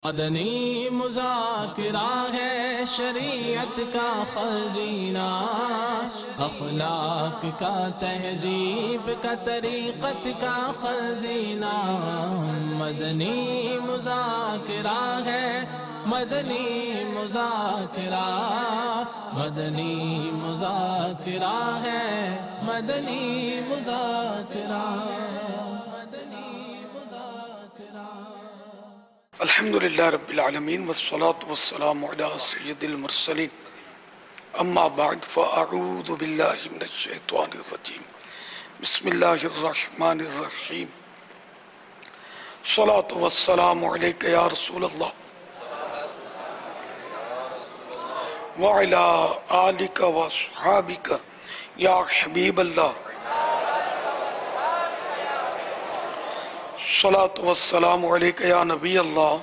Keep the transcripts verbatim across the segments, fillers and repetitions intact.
مدنی مذاکرہ ہے شریعت کا خزینہ، اخلاق کا تہذیب کا طریقت کا خزینہ۔ مدنی مذاکرہ ہے، مدنی مذاکرہ، مدنی مذاکرہ ہے، مدنی مذاکرہ، مدنی مذاکرہ۔ الحمدللہ رب العالمین والصلاة والسلام علی سید المرسلین، اما بعد فاعوذ باللہ من الشیطان الرجیم، بسم اللہ الرحمن الرحیم۔ الصلاة والسلام علیک یا رسول اللہ وعلی آلک واصحابک یا حبیب اللہ۔ الصلاة والسلام علیک یا نبی اللہ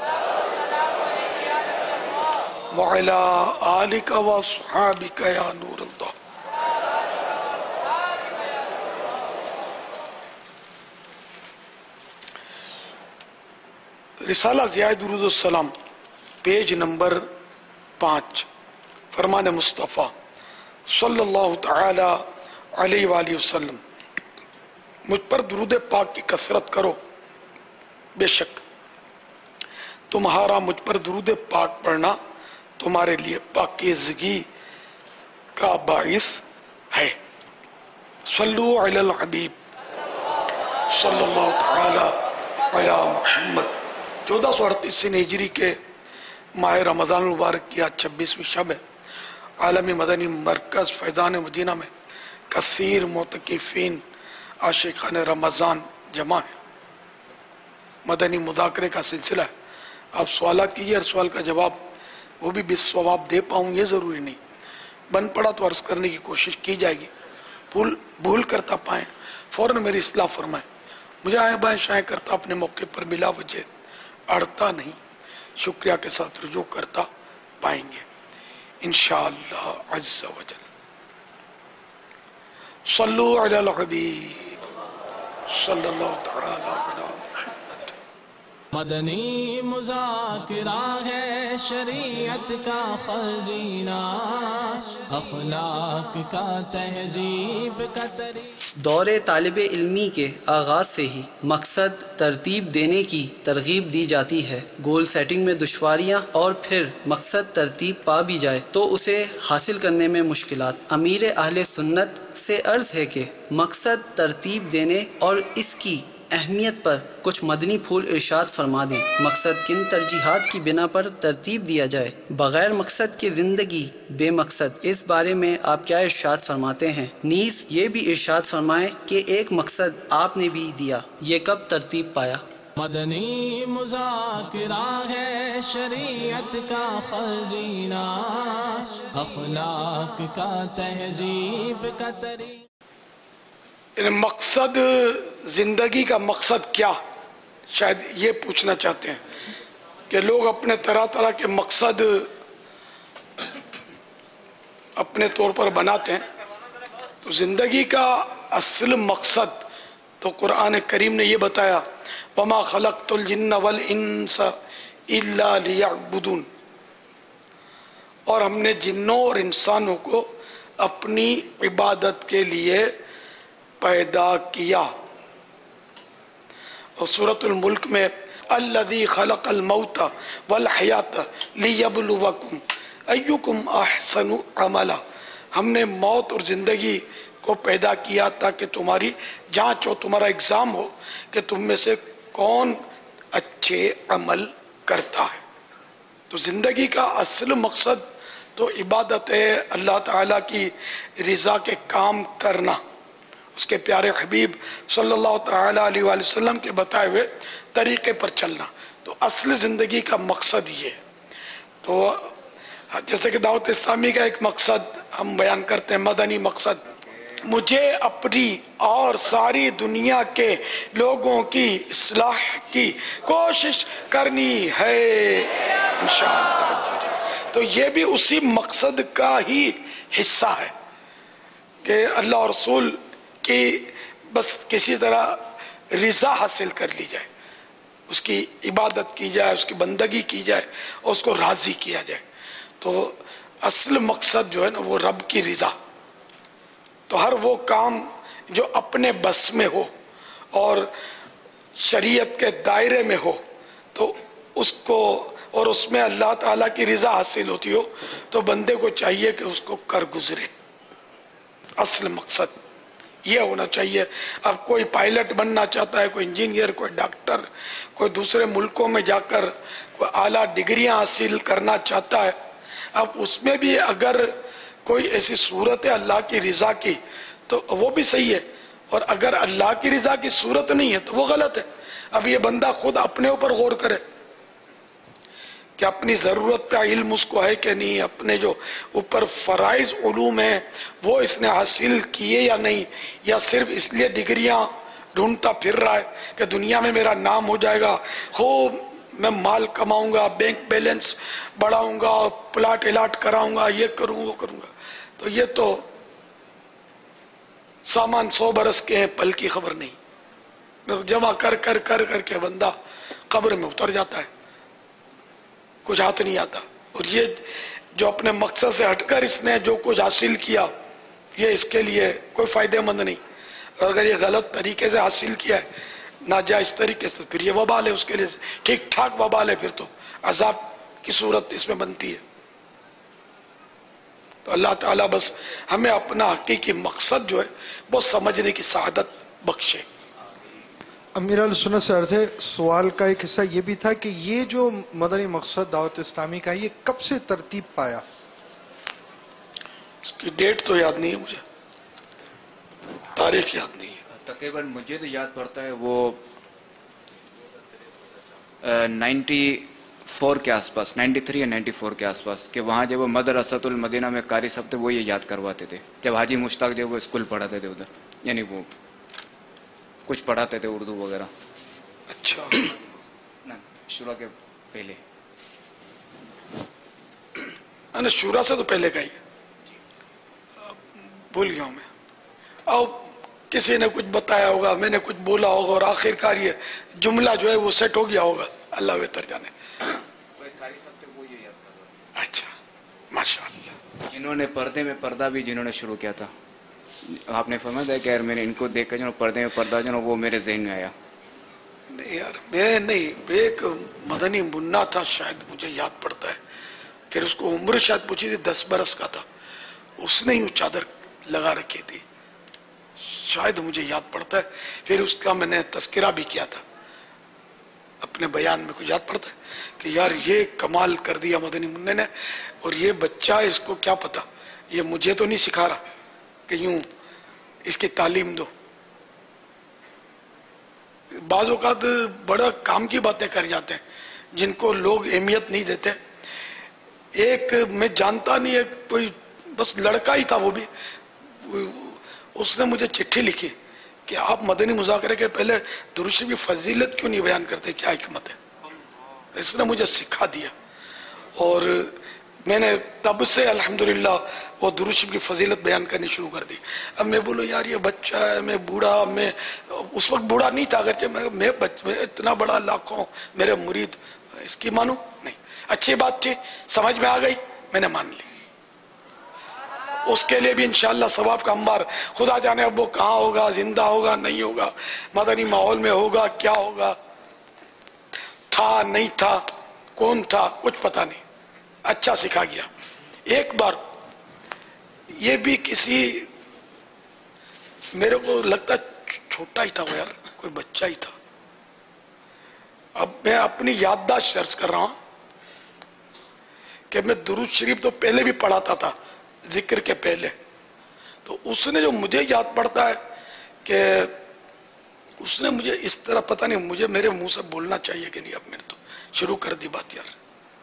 وعلی آلک واصحابک یا نور اللہ۔ رسالہ ضیاء درود السلام، پیج نمبر پانچ، فرمان مصطفیٰ صلی اللہ تعالی علیہ وآلہ وسلم: مجھ پر درود پاک کی کثرت کرو، بے شک تمہارا مجھ پر درود پاک پڑھنا تمہارے لیے پاکیزگی کا باعث ہے۔ صلو علی الحبیب صلی اللہ تعالی علی محمد۔ چودہ سو اڑتیس ہجری کے ماہ رمضان المبارک کی آج چھبیسویں شب ہے۔ عالمی مدنی مرکز فیضان مدینہ میں کثیر معتکفین عاشقان رمضان جمع ہے۔ مدنی مذاکرے کا سلسلہ ہے۔ آپ سوالات کیجیے، ہر سوال کا جواب وہ بھی بالصواب دے پاؤں یہ ضروری نہیں، بن پڑا تو عرض کرنے کی کوشش کی جائے گی، بھول بھول کرتا پائیں فوراً میری اصلاح فرمائیں۔ مجھے آئیں بائیں شائیں کرتا اپنے موقع پر بلا وجہ اڑتا نہیں، شکریہ کے ساتھ رجوع کرتا پائیں گے انشاءاللہ عز و جل۔ صلو علی الحبیب صلی اللہ تعالی علی محمد۔ مدنی مذاکرہ ہے شریعت کا خزینہ، اخلاق کا تہذیب کا طریقہ۔ دور طالب علمی کے آغاز سے ہی مقصد ترتیب دینے کی ترغیب دی جاتی ہے۔ گول سیٹنگ میں دشواریاں اور پھر مقصد ترتیب پا بھی جائے تو اسے حاصل کرنے میں مشکلات۔ امیر اہل سنت سے عرض ہے کہ مقصد ترتیب دینے اور اس کی اہمیت پر کچھ مدنی پھول ارشاد فرما دیں۔ مقصد کن ترجیحات کی بنا پر ترتیب دیا جائے؟ بغیر مقصد کی زندگی بے مقصد، اس بارے میں آپ کیا ارشاد فرماتے ہیں؟ نیز یہ بھی ارشاد فرمائیں کہ ایک مقصد آپ نے بھی دیا، یہ کب ترتیب پایا؟ مدنی مذاکرہ ہے شریعت کا خزینہ، اخلاق کا تہذیب کا طریقہ۔ مقصد، زندگی کا مقصد کیا، شاید یہ پوچھنا چاہتے ہیں کہ لوگ اپنے طرح طرح کے مقصد اپنے طور پر بناتے ہیں۔ تو زندگی کا اصل مقصد تو قرآن کریم نے یہ بتایا، وَمَا خَلَقْتُ الْجِنَّ وَالْإِنسَ إِلَّا لِيَعْبُدُونَ، اور ہم نے جنوں اور انسانوں کو اپنی عبادت کے لیے پیدا کیا۔ اور سورۃ الملک میں الذی خلق الموت والحیات لیبلوکم ایکم احسن عملا، ہم نے موت اور زندگی کو پیدا کیا تاکہ تمہاری جانچ ہو، تمہارا ایگزام ہو کہ تم میں سے کون اچھے عمل کرتا ہے۔ تو زندگی کا اصل مقصد تو عبادت ہے، اللہ تعالیٰ کی رضا کے کام کرنا، اس کے پیارے حبیب صلی اللہ تعالی علیہ وآلہ وسلم کے بتائے ہوئے طریقے پر چلنا۔ تو اصل زندگی کا مقصد یہ ہے۔ تو جیسے کہ دعوت اسلامی کا ایک مقصد ہم بیان کرتے ہیں، مدنی مقصد، مجھے اپنی اور ساری دنیا کے لوگوں کی اصلاح کی کوشش کرنی ہے انشاءاللہ۔ تو یہ بھی اسی مقصد کا ہی حصہ ہے کہ اللہ اور رسول کہ بس کسی طرح رضا حاصل کر لی جائے، اس کی عبادت کی جائے، اس کی بندگی کی جائے اور اس کو راضی کیا جائے. تو اصل مقصد جو ہے نا وہ رب کی رضا. تو ہر وہ کام جو اپنے بس میں ہو اور شریعت کے دائرے میں ہو تو اس کو، اور اس میں اللہ تعالیٰ کی رضا حاصل ہوتی ہو تو بندے کو چاہیے کہ اس کو کر گزرے. اصل مقصد یہ ہونا چاہیے. اب کوئی پائلٹ بننا چاہتا ہے، کوئی انجینئر، کوئی ڈاکٹر، کوئی دوسرے ملکوں میں جا کر کوئی اعلیٰ ڈگریاں حاصل کرنا چاہتا ہے. اب اس میں بھی اگر کوئی ایسی صورت ہے اللہ کی رضا کی تو وہ بھی صحیح ہے، اور اگر اللہ کی رضا کی صورت نہیں ہے تو وہ غلط ہے. اب یہ بندہ خود اپنے اوپر غور کرے کہ اپنی ضرورت کا علم اس کو ہے کہ نہیں، اپنے جو اوپر فرائض علوم ہیں وہ اس نے حاصل کیے یا نہیں، یا صرف اس لیے ڈگریاں ڈھونڈتا پھر رہا ہے کہ دنیا میں میرا نام ہو جائے گا، خوب میں مال کماؤں گا، بینک بیلنس بڑھاؤں گا، پلاٹ الاٹ کراؤں گا، یہ کروں وہ کروں گا. تو یہ تو سامان سو برس کے ہیں، پل کی خبر نہیں. جمع کر کر کر کر کے بندہ قبر میں اتر جاتا ہے، کچھ ہاتھ نہیں آتا. اور یہ جو اپنے مقصد سے ہٹ کر اس نے جو کچھ حاصل کیا یہ اس کے لیے کوئی فائدہ مند نہیں. اور اگر یہ غلط طریقے سے حاصل کیا ہے، ناجائز طریقے سے، پھر یہ وبال ہے اس کے لیے، ٹھیک ٹھاک وبال ہے، پھر تو عذاب کی صورت اس میں بنتی ہے. تو اللہ تعالیٰ بس ہمیں اپنا حقیقی مقصد جو ہے وہ سمجھنے کی سعادت بخشے. امیر السنت سے عرض ہے، سوال کا ایک حصہ یہ بھی تھا کہ یہ جو مدنی مقصد دعوت اسلامی کا ہے یہ کب سے ترتیب پایا؟ اس کی ڈیٹ تو یاد نہیں ہے مجھے، تاریخ یاد نہیں ہے. تقریباً مجھے تو یاد پڑتا ہے وہ نائنٹی فور کے آس پاس، نائنٹی تھری یا نائنٹی فور کے آس پاس، کہ وہاں جب وہ مدرسۃ المدینہ میں قاری صاحب تھے وہ یہ یاد کرواتے تھے. جب حاجی مشتاق جب وہ اسکول پڑھاتے تھے ادھر، یعنی وہ کچھ پڑھاتے تھے اردو وغیرہ. اچھا شروع کے پہلے نے شورا سے تو پہلے کا ہی بھول گیا ہوں میں. اور کسی نے کچھ بتایا ہوگا، میں نے کچھ بولا ہوگا، اور آخر کار یہ جملہ جو ہے وہ سیٹ ہو گیا ہوگا، اللہ بہتر جانے. قاری صاحب تھے وہ یہ یاد کرواتے. اچھا ماشاء اللہ. جنہوں نے پردے میں پردہ بھی جنہوں نے شروع کیا تھا، آپ نے فرمایا تھا کہ یار میں نے ان کو دیکھ کر جو پردے میں پردہ جو وہ میرے ذہن میں آیا. نہیں یار میں نہیں، ایک مدنی منا تھا شاید، مجھے یاد پڑتا ہے، پھر اس کو عمر شاید پوچھی تھی، دس برس کا تھا، اس نے ہی چادر لگا رکھی تھی شاید، مجھے یاد پڑتا ہے. پھر اس کا میں نے تذکرہ بھی کیا تھا اپنے بیان میں، کچھ یاد پڑتا ہے کہ یار یہ کمال کر دیا مدنی منع نے، اور یہ بچہ اس کو کیا پتا، یہ مجھے تو نہیں سکھا رہا کہ یوں اس کی تعلیم دو. بعض اوقات بڑا کام کی باتیں کر جاتے ہیں جن کو لوگ اہمیت نہیں دیتے. ایک میں جانتا نہیں، ایک کوئی بس لڑکا ہی تھا، وہ بھی اس نے مجھے چٹھی لکھی کہ آپ مدنی مذاکرے کے پہلے درود شریف کی فضیلت کیوں نہیں بیان کرتے، کیا حکمت ہے. اس نے مجھے سکھا دیا، اور میں نے تب سے الحمدللہ وہ درود شریف کی فضیلت بیان کرنی شروع کر دی. اب میں بولوں یار یہ بچہ ہے، میں بوڑھا، میں اس وقت بوڑھا نہیں تھا اگرچہ، میں میں اتنا بڑا لاکھوں میرے مرید، اس کی مانوں نہیں. اچھی بات تھی، سمجھ میں آ گئی، میں نے مان لی. اس کے لیے بھی انشاءاللہ ثواب کا انبار، خدا جانے اب وہ کہاں ہوگا، زندہ ہوگا نہیں ہوگا، مدنی ماحول میں ہوگا کیا ہوگا، تھا نہیں تھا، کون تھا، کچھ پتہ نہیں. اچھا سکھا گیا. ایک بار یہ بھی کسی، میرے کو لگتا چھوٹا ہی تھا وہ یار، کوئی بچہ ہی تھا. اب میں اپنی یادداشت شرح کر رہا ہوں کہ میں درود شریف تو پہلے بھی پڑھاتا تھا ذکر کے پہلے، تو اس نے جو مجھے یاد پڑتا ہے کہ اس نے مجھے اس طرح، پتہ نہیں مجھے میرے منہ سے بولنا چاہیے کہ نہیں، اب میں نے تو شروع کر دی بات یار.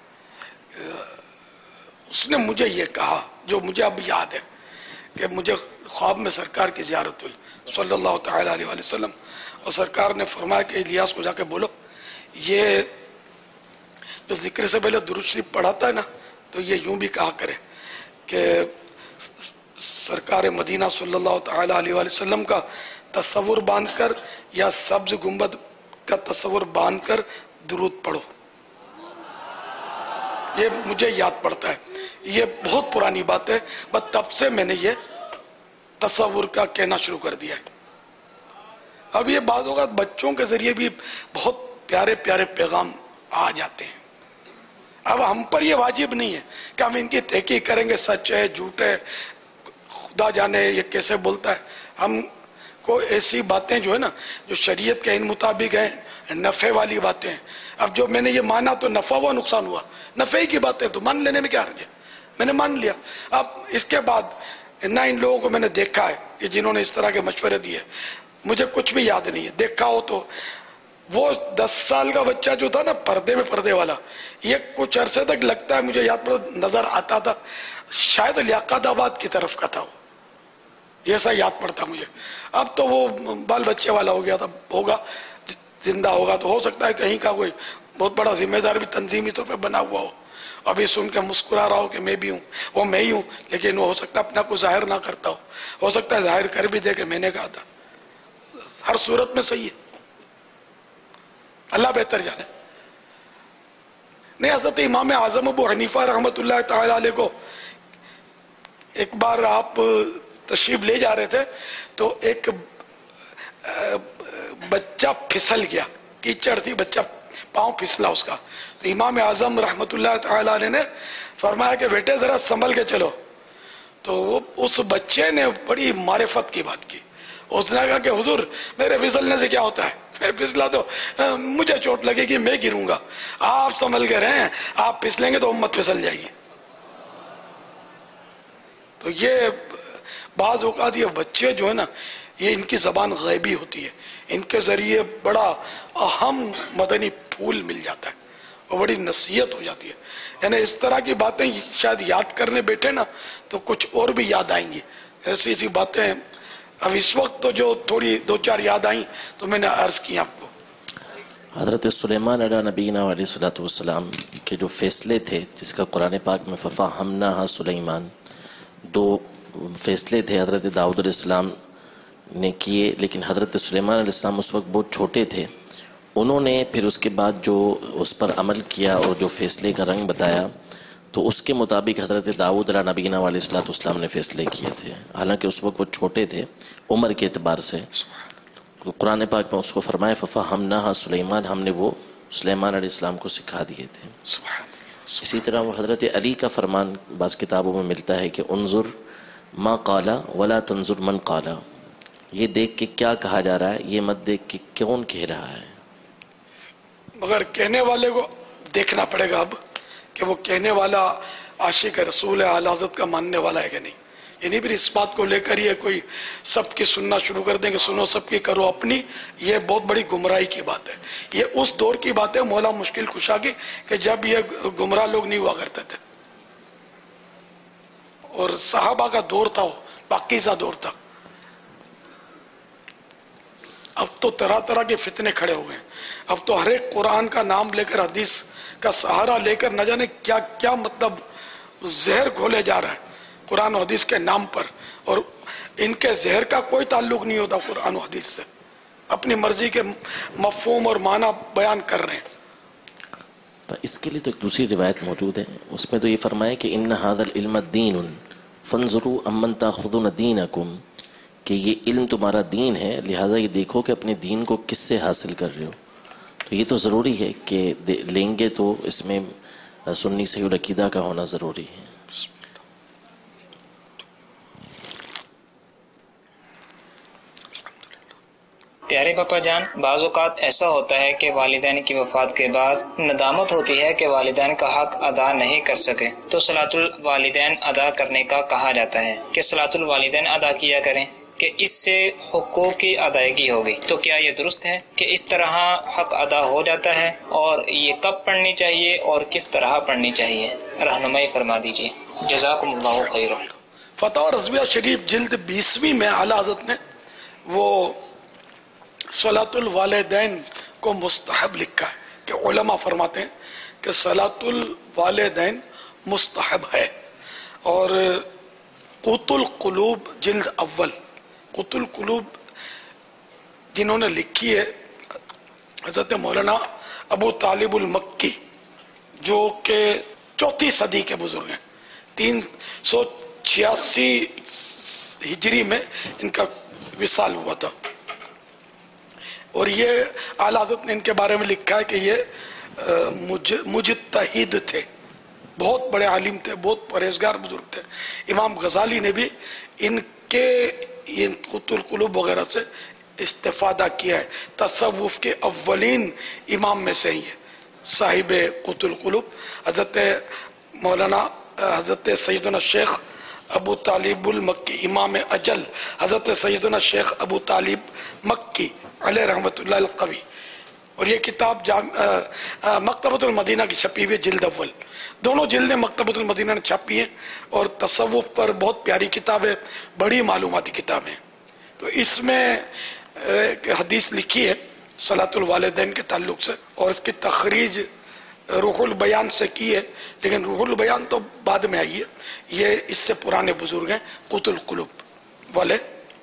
اس نے مجھے یہ کہا جو مجھے اب یاد ہے کہ مجھے خواب میں سرکار کی زیارت ہوئی صلی اللہ تعالی علیہ وآلہ وسلم، اور سرکار نے فرمایا کہ الیاس کو جا کے بولو یہ جو ذکر سے پہلے درود شریف پڑھاتا ہے نا تو یہ یوں بھی کہا کرے کہ سرکار مدینہ صلی اللہ تعالی علیہ وآلہ وسلم کا تصور باندھ کر یا سبز گنبد کا تصور باندھ کر درود پڑھو. یہ مجھے یاد پڑتا ہے, یہ بہت پرانی بات ہے, بس تب سے میں نے یہ تصور کا کہنا شروع کر دیا ہے. اب یہ بعض اوقات بچوں کے ذریعے بھی بہت پیارے پیارے پیغام آ جاتے ہیں. اب ہم پر یہ واجب نہیں ہے کہ ہم ان کی تحقیق کریں گے سچ ہے جھوٹ ہے, خدا جانے یہ کیسے بولتا ہے. ہم کو ایسی باتیں جو ہے نا جو شریعت کے ان مطابق ہیں, نفع والی باتیں ہیں. اب جو میں نے یہ مانا تو نفع ہوا نقصان ہوا, نفع ہی کی باتیں تو مان لینے میں کیا حرج ہے, میں نے مان لیا. اب اس کے بعد نہ ان لوگوں کو میں نے دیکھا ہے کہ جنہوں نے اس طرح کے مشورے دیے, مجھے کچھ بھی یاد نہیں ہے. دیکھا ہو تو وہ دس سال کا بچہ جو تھا نا پردے میں پردے والا, یہ کچھ عرصے تک لگتا ہے مجھے یاد پڑ نظر آتا تھا شاید لیاقت آباد کی طرف کا تھا وہ, یہ ایسا یاد پڑتا مجھے. اب تو وہ بال بچے والا ہو گیا تھا, ہوگا زندہ ہوگا تو ہو سکتا ہے کہیں کا کوئی بہت بڑا ذمہ دار بھی تنظیمی طور پہ بنا ہوا ہو. ابھی سن کے مسکرا رہا ہو کہ میں بھی ہوں, وہ میں ہی ہوں, لیکن وہ ہو سکتا ہے اپنا کو ظاہر نہ کرتا ہو, ہو سکتا ہے ظاہر کر بھی دے کہ میں نے کہا تھا. ہر صورت میں صحیح ہے, اللہ بہتر جانے. نہیں, حضرت امام اعظم ابو حنیفہ رحمۃ اللہ تعالی علیہ کو ایک بار آپ تشریف لے جا رہے تھے تو ایک بچہ پھسل گیا, کیچڑ تھی, بچہ پاؤں پھسلا اس کا. تو امام اعظم رحمۃ اللہ تعالی علیہ نے فرمایا کہ بیٹے ذرا سنبھل کے چلو. تو اس بچے نے بڑی معرفت کی بات کی, اس نے کہا کہ حضور میرے پھسلنے سے کیا ہوتا ہے, میں پھسلا تو مجھے چوٹ لگے گی, میں گروں گا, آپ سنبھل کے رہیں, آپ پھسلیں گے تو امت پھسل جائے گی. تو یہ بعض اوقات یہ بچے جو ہے نا یہ ان کی زبان غیبی ہوتی ہے, ان کے ذریعے بڑا اہم مدنی پھول مل جاتا ہے اور بڑی نصیحت ہو جاتی ہے. یعنی اس طرح کی باتیں شاید یاد کرنے بیٹھے نا تو کچھ اور بھی یاد آئیں گی. ایسی ایسی باتیں اب اس وقت تو جو تھوڑی دو چار یاد آئیں تو میں نے عرض کی آپ کو. حضرت سلیمان علیہ نبینا علیہ الصلوۃ والسلام کے جو فیصلے تھے, جس کا قرآن پاک میں ففہمناہا سلیمان, دو فیصلے تھے حضرت داؤد علیہ السلام نے کیے, لیکن حضرت سلیمان علیہ السلام اس وقت بہت چھوٹے تھے. انہوں نے پھر اس کے بعد جو اس پر عمل کیا اور جو فیصلے کا رنگ بتایا تو اس کے مطابق حضرت داؤد علیہ نبینا علیہ الصلوۃ والسلام نے فیصلے کیے تھے, حالانکہ اس وقت وہ چھوٹے تھے عمر کے اعتبار سے. قرآن پاک میں اس کو فرمایا ففہمناہا سلیمان, ہم نے وہ سلیمان علیہ السلام کو سکھا دیے تھے. اسی طرح وہ حضرت علی کا فرمان بعض کتابوں میں ملتا ہے کہ انظر ما قالا ولا تنظر من قالا, یہ دیکھ کے کیا کہا جا رہا ہے, یہ مت دیکھ کے کون کہہ رہا ہے. مگر کہنے والے کو دیکھنا پڑے گا اب کہ وہ کہنے والا عاشق رسول اعلی حضرت کا ماننے والا ہے کہ نہیں. یعنی پھر اس بات کو لے کر یہ کوئی سب کی سننا شروع کر دیں کہ سنو سب کی کرو اپنی, یہ بہت بڑی گمراہی کی بات ہے. یہ اس دور کی بات ہے مولا مشکل کشا کی کہ جب یہ گمراہ لوگ نہیں ہوا کرتے تھے, اور صحابہ کا دور تھا, وہ پاکیزہ دور تھا. اب تو طرح طرح کے فتنے کھڑے ہو گئے. اب تو ہر ایک قرآن کا نام لے کر حدیث کا سہارا لے کر نہ جانے کیا کیا مطلب زہر گھولے جا رہا ہے قرآن و حدیث کے نام پر, اور ان کے زہر کا کوئی تعلق نہیں ہوتا قرآن و حدیث سے, اپنی مرضی کے مفہوم اور معنی بیان کر رہے ہیں. اس کے لیے تو ایک دوسری روایت موجود ہے, اس میں تو یہ فرمایا کہ ان ھذا العلم دین فانظروا امن تاخذون دینکم, کہ یہ علم تمہارا دین ہے, لہذا یہ دیکھو کہ اپنے دین کو کس سے حاصل کر رہے ہو. تو یہ تو ضروری ہے کہ لیں گے تو اس میں سنی صحیح العقیدہ کا ہونا ضروری ہے. پیارے پاپا جان, بعض اوقات ایسا ہوتا ہے کہ والدین کی وفات کے بعد ندامت ہوتی ہے کہ والدین کا حق ادا نہیں کر سکے, تو صلاۃ الوالدین ادا کرنے کا کہا جاتا ہے کہ صلاۃ الوالدین ادا کیا کریں کہ اس سے حقوق کی ادائیگی ہوگی. تو کیا یہ درست ہے کہ اس طرح حق ادا ہو جاتا ہے, اور یہ کب پڑھنی چاہیے اور کس طرح پڑھنی چاہیے, رہنمائی فرما دیجیے. جزاکم اللہ خیر. فتح رضویہ شریف جلد بیسویں میں اعلی حضرت نے وہ صلاۃ الوالدین کو مستحب لکھا ہے کہ علماء فرماتے ہیں کہ صلاۃ الوالدین مستحب ہے. اور قوت القلوب جلد اول, قوت القلوب جنہوں نے لکھی ہے حضرت مولانا ابو طالب المکی جو کہ چوتھی صدی کے بزرگ ہیں، تین سو چھیاسی ہجری میں ان کا وصال ہوا تھا، اور یہ اعلی حضرت نے ان کے بارے میں لکھا ہے کہ یہ مجتہد تھے، بہت بڑے عالم تھے، بہت پرہیزگار بزرگ تھے۔ امام غزالی نے بھی ان کے قوت القلوب وغیرہ سے استفادہ کیا ہے، تصوف کے اولین امام میں سے ہی ہے صاحب قوت القلوب حضرت مولانا حضرت سیدنا شیخ ابو طالب المکی، امام اجل حضرت سیدنا شیخ ابو طالب مکی علیہ رحمت اللہ القوی۔ اور یہ کتاب مکتبۃ المدینہ کی چھپی ہوئی جلد اول، دونوں جلدیں مکتبۃ المدینہ نے چھپی ہیں، اور تصوف پر بہت پیاری کتاب ہے، بڑی معلوماتی کتاب ہے۔ تو اس میں ایک حدیث لکھی ہے صلاۃ الوالدین کے تعلق سے، اور اس کی تخریج روح البیان سے کی ہے، لیکن روح البیان تو بعد میں آئی ہے، یہ اس سے پرانے بزرگ ہیں قوت القلوب والے۔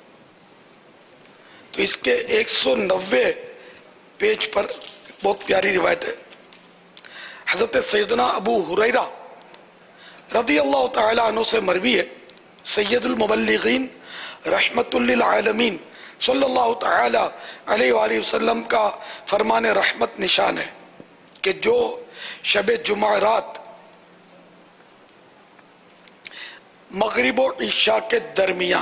تو اس کے ایک سو نوے پیج پر بہت پیاری روایت ہے، حضرت سیدنا ابو ہریرہ رضی اللہ تعالی عنہ سے مروی ہے، سید المبلغین رحمت للعالمین صلی اللہ تعالی علیہ وآلہ وسلم کا فرمان رحمت نشان ہے کہ جو شب جمعرات مغرب و عشاء کے درمیان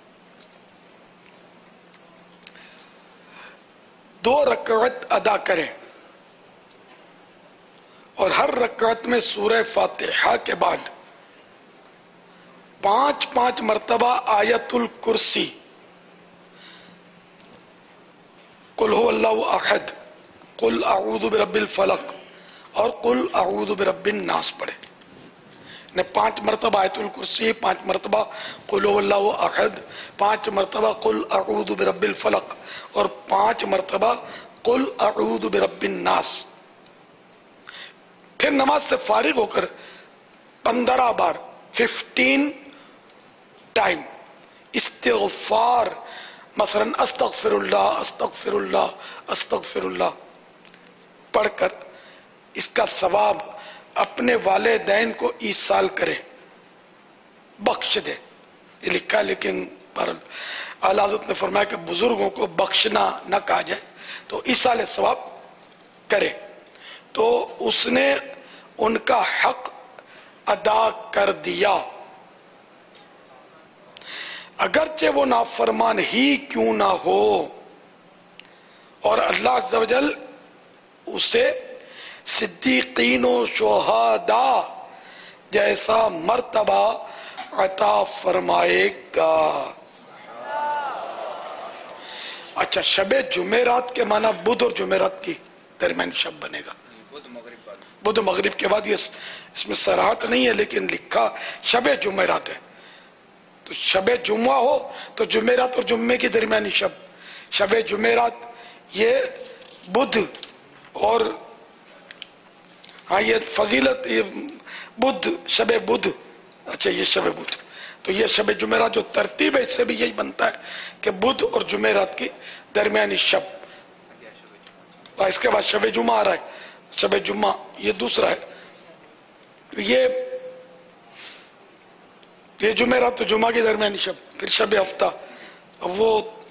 دو رکعت ادا کرے اور ہر رکعت میں سورہ فاتحہ کے بعد پانچ پانچ مرتبہ آیت الکرسی، قل هو اللہ احد، قل اعوذ برب الفلق اور قل اعوذ برب الناس پڑھے، نے پانچ مرتبہ آیت الکرسی، پانچ مرتبہ قل هو اللہ احد، پانچ مرتبہ قل اعوذ برب الفلق اور پانچ مرتبہ قل اعوذ برب الناس۔ پھر نماز سے فارغ ہو کر پندرہ بار ففٹین ٹائم استغفار، مثلا استغفر اللہ استغفر اللہ استغفر اللہ پڑھ کر اس کا ثواب اپنے والدین کو ایصال کرے، بخش دے۔ یہ لکھا ہے، لیکن اعلیٰ حضرت نے فرمایا کہ بزرگوں کو بخشنا نہ کہا جائے، تو ایصال ثواب کرے تو اس نے ان کا حق ادا کر دیا، اگرچہ وہ نافرمان ہی کیوں نہ ہو، اور اللہ عز و جل اسے صدیقین و شہداء جیسا مرتبہ عطا فرمائے گا۔ اچھا، شب جمعرات کے معنی بدھ اور جمعرات کی درمیان شب بنے گا، بدھ مغرب کے بعد۔ یہ اس میں صراحت نہیں ہے لیکن لکھا شب جمعرات ہے، تو شب جمعہ ہو تو جمعرات اور جمعے کی درمیانی شب، شب جمعرات یہ بدھ، اور ہاں یہ فضیلت یہ بدھ، شب بدھ، اچھا یہ شب بدھ، تو یہ شب جمعرات جو ترتیب ہے اس سے بھی یہی بنتا ہے کہ بدھ اور جمعرات کی درمیانی شب، اور اس کے بعد شب جمعہ آ رہا ہے، شب جمعہ یہ دوسرا ہے، یہ یہ جمعرات تو جمعہ کی درمیانی شب، پھر شب ہفتہ۔ وہ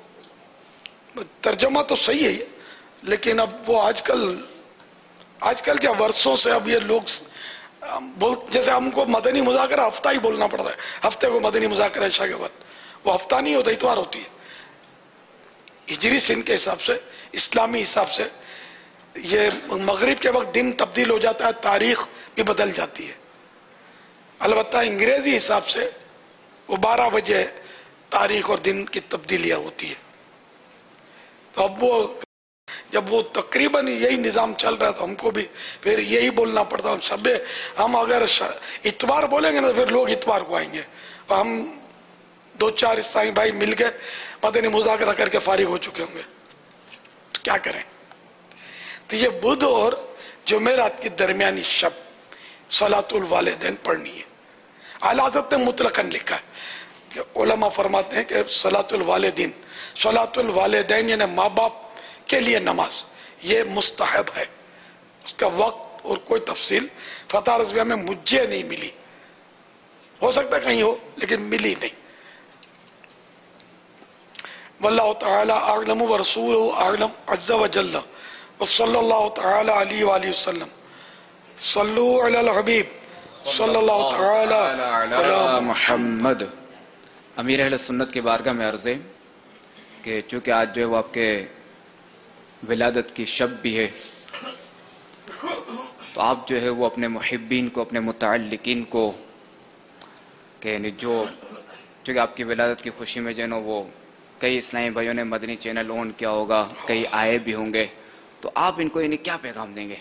ترجمہ تو صحیح ہے لیکن اب وہ آج کل آج کل کیا ورسوں سے اب یہ لوگ بول، جیسے ہم کو مدنی مذاکرہ ہفتہ ہی بولنا پڑتا ہے، ہفتے کو مدنی مذاکرہ عشاء کے بعد، وہ ہفتہ نہیں ہوتا، اتوار ہوتی ہے ہجری سن کے حساب سے، اسلامی حساب سے۔ یہ مغرب کے وقت دن تبدیل ہو جاتا ہے، تاریخ بھی بدل جاتی ہے، البتہ انگریزی حساب سے وہ بارہ بجے تاریخ اور دن کی تبدیلیاں ہوتی ہے۔ تو اب وہ جب وہ تقریباً یہی نظام چل رہا ہے تو ہم کو بھی پھر یہی بولنا پڑتا ہے، شب ہم اگر اتوار بولیں گے نا پھر لوگ اتوار کو آئیں گے، اور ہم دو چار اسلامی بھائی مل کے مدنی مذاکرہ کر کے فارغ ہو چکے ہوں گے، تو کیا کریں؟ تو یہ بدھ اور جمعرات کی درمیانی شب صلاۃ الوالدین پڑھنی ہے۔ اعلیٰ حضرت نے مطلقاً لکھا ہے کہ علماء فرماتے ہیں کہ صلاۃ الوالدین، صلاۃ الوالدین یعنی ماں باپ کے لیے نماز، یہ مستحب ہے. اس کا وقت اور کوئی تفصیل فتح رضویہ میں مجھے نہیں ملی، ہو سکتا کہیں ہو لیکن ملی نہیں. واللہ تعالی اعلم ورسولہ اعلم عز وجل وصلی اللہ تعالی علیہ وآلہ وسلم. صلو علی الحبیب صلی اللہ تعالی علی محمد. امیر اہل سنت کی بارگاہ میں عرض ہے کہ چونکہ آج جو ہے وہ آپ کے ولادت کی شب بھی ہے، تو آپ جو ہے وہ اپنے محبین کو، اپنے متعلقین کو کہ یعنی جو چونکہ آپ کی ولادت کی خوشی میں جو ہے نا وہ کئی اسلامی بھائیوں نے مدنی چینل آن کیا ہوگا، کئی آئے بھی ہوں گے، تو آپ ان کو یعنی کیا پیغام دیں گے؟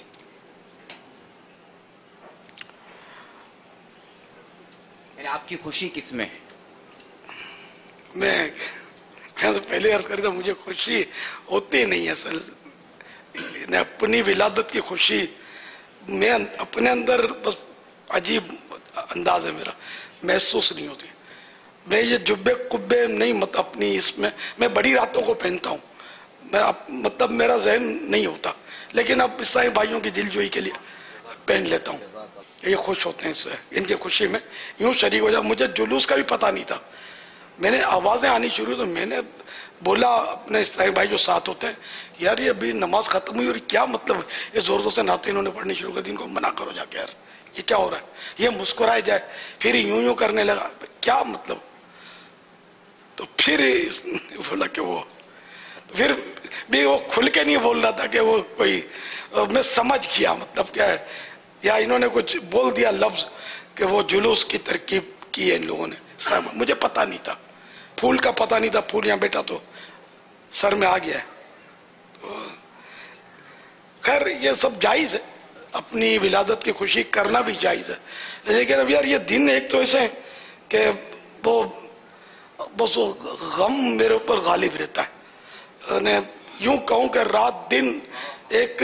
یعنی آپ کی خوشی کس میں؟ میں میں تو پہلے عرض کر دوں مجھے خوشی ہوتی نہیں ہے اصل. اپنی ولادت کی خوشی میں اپنے اندر بس عجیب انداز ہے میرا، محسوس نہیں ہوتی. میں یہ جبے قبے نہیں مت اپنی اس میں میں بڑی راتوں کو پہنتا ہوں، میں مطلب میرا ذہن نہیں ہوتا، لیکن اب عیسائی بھائیوں کی دل جوئی کے لیے پہن لیتا ہوں. یہ خوش ہوتے ہیں اس سے، ان کی خوشی میں یوں شریک ہو جاتا. مجھے جلوس کا بھی پتہ نہیں تھا، میں نے آوازیں آنی شروع تو میں نے بولا اپنے عیسائی بھائی جو ساتھ ہوتے ہیں، یار یہ ابھی نماز ختم ہوئی اور کیا مطلب یہ زور زور سے نعتیں انہوں نے پڑھنی شروع کر دی، ان کو منع کرو جا کے، یار یہ کیا ہو رہا ہے. یہ مسکرائے جائے پھر یوں یوں کرنے لگا، کیا مطلب. تو پھر بولا کہ وہ پھر بھی وہ کھل کے نہیں بول رہا تھا کہ وہ کوئی، میں سمجھ گیا مطلب کیا ہے، یا انہوں نے کچھ بول دیا لفظ کہ وہ جلوس کی ترکیب کی ہے ان لوگوں نے. مجھے پتا نہیں تھا، پھول کا پتہ نہیں تھا، پھول یہاں بیٹا تو سر میں آ گیا ہے. خیر یہ سب جائز ہے، اپنی ولادت کی خوشی کرنا بھی جائز ہے، لیکن اب یار یہ دن ایک تو ایسے کہ وہ بس وہ غم میرے اوپر غالب رہتا ہے. یوں کہوں کہ رات دن ایک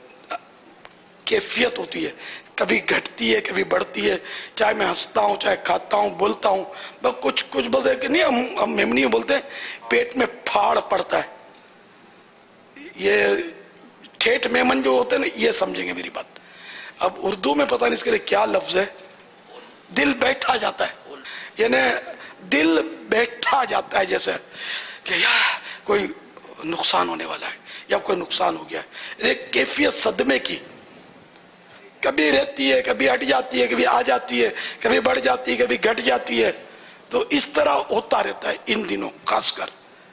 کیفیت ہوتی ہے، کبھی گھٹتی ہے کبھی بڑھتی ہے، چاہے میں ہنستا ہوں چاہے کھاتا ہوں بولتا ہوں، بس کچھ کچھ بس ہے کہ نہیں ہم ہم میمنی بولتے ہیں پیٹ میں پھاڑ پڑتا ہے. یہ ٹھیٹ میمن جو ہوتے ہیں نا یہ سمجھیں گے میری بات. اب اردو میں پتہ نہیں اس کے لیے کیا لفظ ہے، دل بیٹھا جاتا ہے، یعنی دل بیٹھا جاتا ہے جیسے کہ یار کوئی نقصان ہونے والا ہے یا کوئی نقصان ہو گیا ہے. ایک کیفیت صدمے کی کبھی رہتی ہے، کبھی ہٹ جاتی ہے، کبھی آ جاتی ہے، کبھی بڑھ جاتی ہے، کبھی گھٹ جاتی ہے. تو اس طرح ہوتا رہتا ہے ان دنوں خاص کر.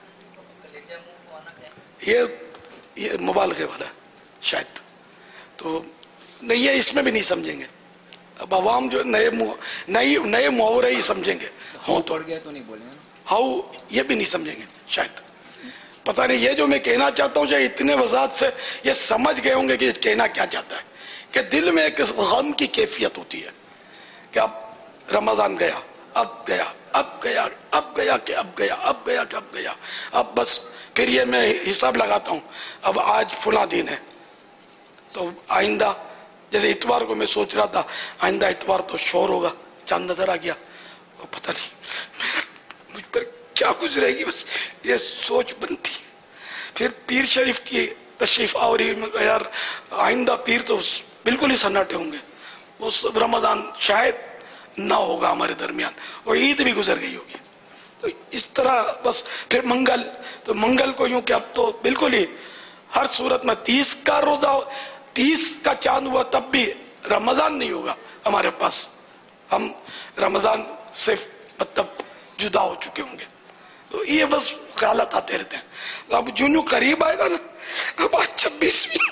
یہ یہ مبالغے والا ہے شاید، تو نہیں یہ اس میں بھی نہیں سمجھیں گے. اب عوام جو نئے نئے نئے محاورے ہی سمجھیں گے. ہاں توڑ گیا تو نہیں بولیں گے، ہاؤ یہ بھی نہیں سمجھیں گے شاید. پتہ نہیں یہ جو میں کہنا چاہتا ہوں شاید اتنے وضاحت سے یہ سمجھ گئے ہوں گے کہ کہنا کیا چاہتا ہے. کہ دل میں ایک غم کی کیفیت ہوتی ہے کہ اب رمضان گیا، اب گیا اب گیا اب گیا کہ اب گیا اب گیا کہ اب گیا. اب بس پھر یہ میں حساب لگاتا ہوں اب آج فلاں دن ہے تو آئندہ جیسے اتوار کو میں سوچ رہا تھا آئندہ اتوار تو شور ہوگا، چاند نظر آ گیا، وہ پتہ نہیں میرا مجھ پر کیا گزرے گی، بس یہ سوچ بنتی. پھر پیر شریف کی تشریف آوری میں کہا یار آئندہ پیر تو بالکل ہی سناٹے ہوں گے، اس رمضان شاید نہ ہوگا ہمارے درمیان اور عید بھی گزر گئی ہوگی. تو اس طرح بس پھر منگل، تو منگل کو یوں کہ اب تو بالکل ہی ہر صورت میں تیس کا روزہ تیس کا چاند ہوا تب بھی رمضان نہیں ہوگا ہمارے پاس، ہم رمضان سے مطلب جدا ہو چکے ہوں گے. تو یہ بس خیالات آتے رہتے ہیں. اب جو جو قریب آئے گا نا، اب آج چھبیسویں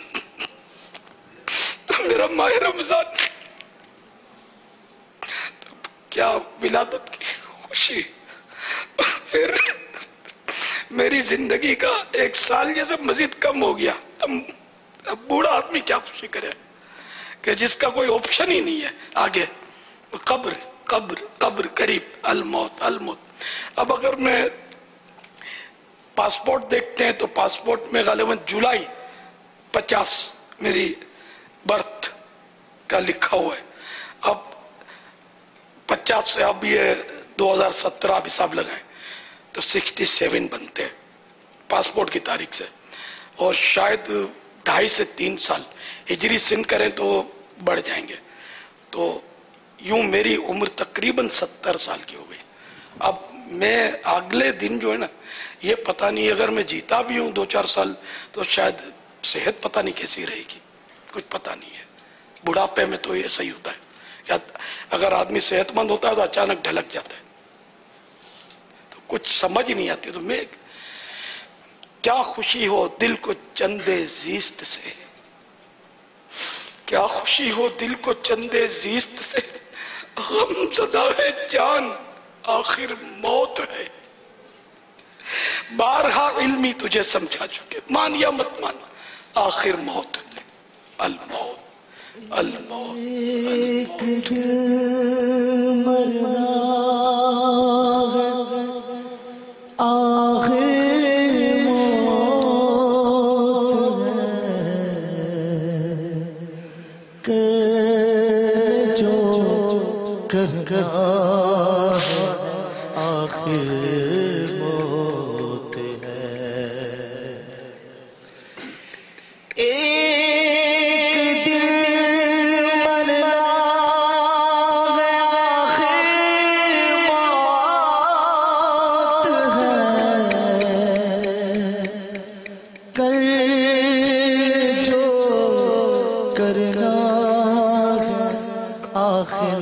تو میرا ماہ رمضان، کیا ولادت کی خوشی، پھر میری زندگی کا ایک سال جیسے مزید کم ہو گیا. اب بوڑھا آدمی کیا خوشی کرے کہ جس کا کوئی آپشن ہی نہیں ہے آگے، قبر قبر قبر قریب، الموت الموت. اب اگر میں پاسپورٹ دیکھتے ہیں تو پاسپورٹ میں غالباً جولائی پچاس میری برتھ کا لکھا ہوا ہے. اب پچاس سے اب یہ دو ہزار سترہ اب حساب لگائیں تو سکسٹی سیون بنتے ہیں پاسپورٹ کی تاریخ سے، اور شاید ڈھائی سے تین سال ہجری سن کریں تو بڑھ جائیں گے، تو یوں میری عمر تقریباً ستر سال کی ہو گئی. اب میں اگلے دن جو ہے نا، یہ پتہ نہیں اگر میں جیتا بھی ہوں دو چار سال تو شاید صحت پتہ نہیں کیسی رہے گی، کچھ پتہ نہیں ہے. بڑھاپے میں تو یہ صحیح ہوتا ہے کہ اگر آدمی صحت مند ہوتا ہے تو اچانک ڈھلک جاتا ہے، تو کچھ سمجھ نہیں آتی. تو میں کیا خوشی ہو دل کو چندے زیست سے، کیا خوشی ہو دل کو چندے زیست سے، غم زدہ ہے جان آخر موت ہے. بارہا علمی تجھے سمجھا چکے، مان یا مت مان آخر موت ہے. الموت الموت ایک دن مرنا ہے آخر موت ہے، کہ جو کرنا ہے آخر موت ہے. ایک دن مرنا ہے آخر موت ہے، کر جو کرنا ہے آخر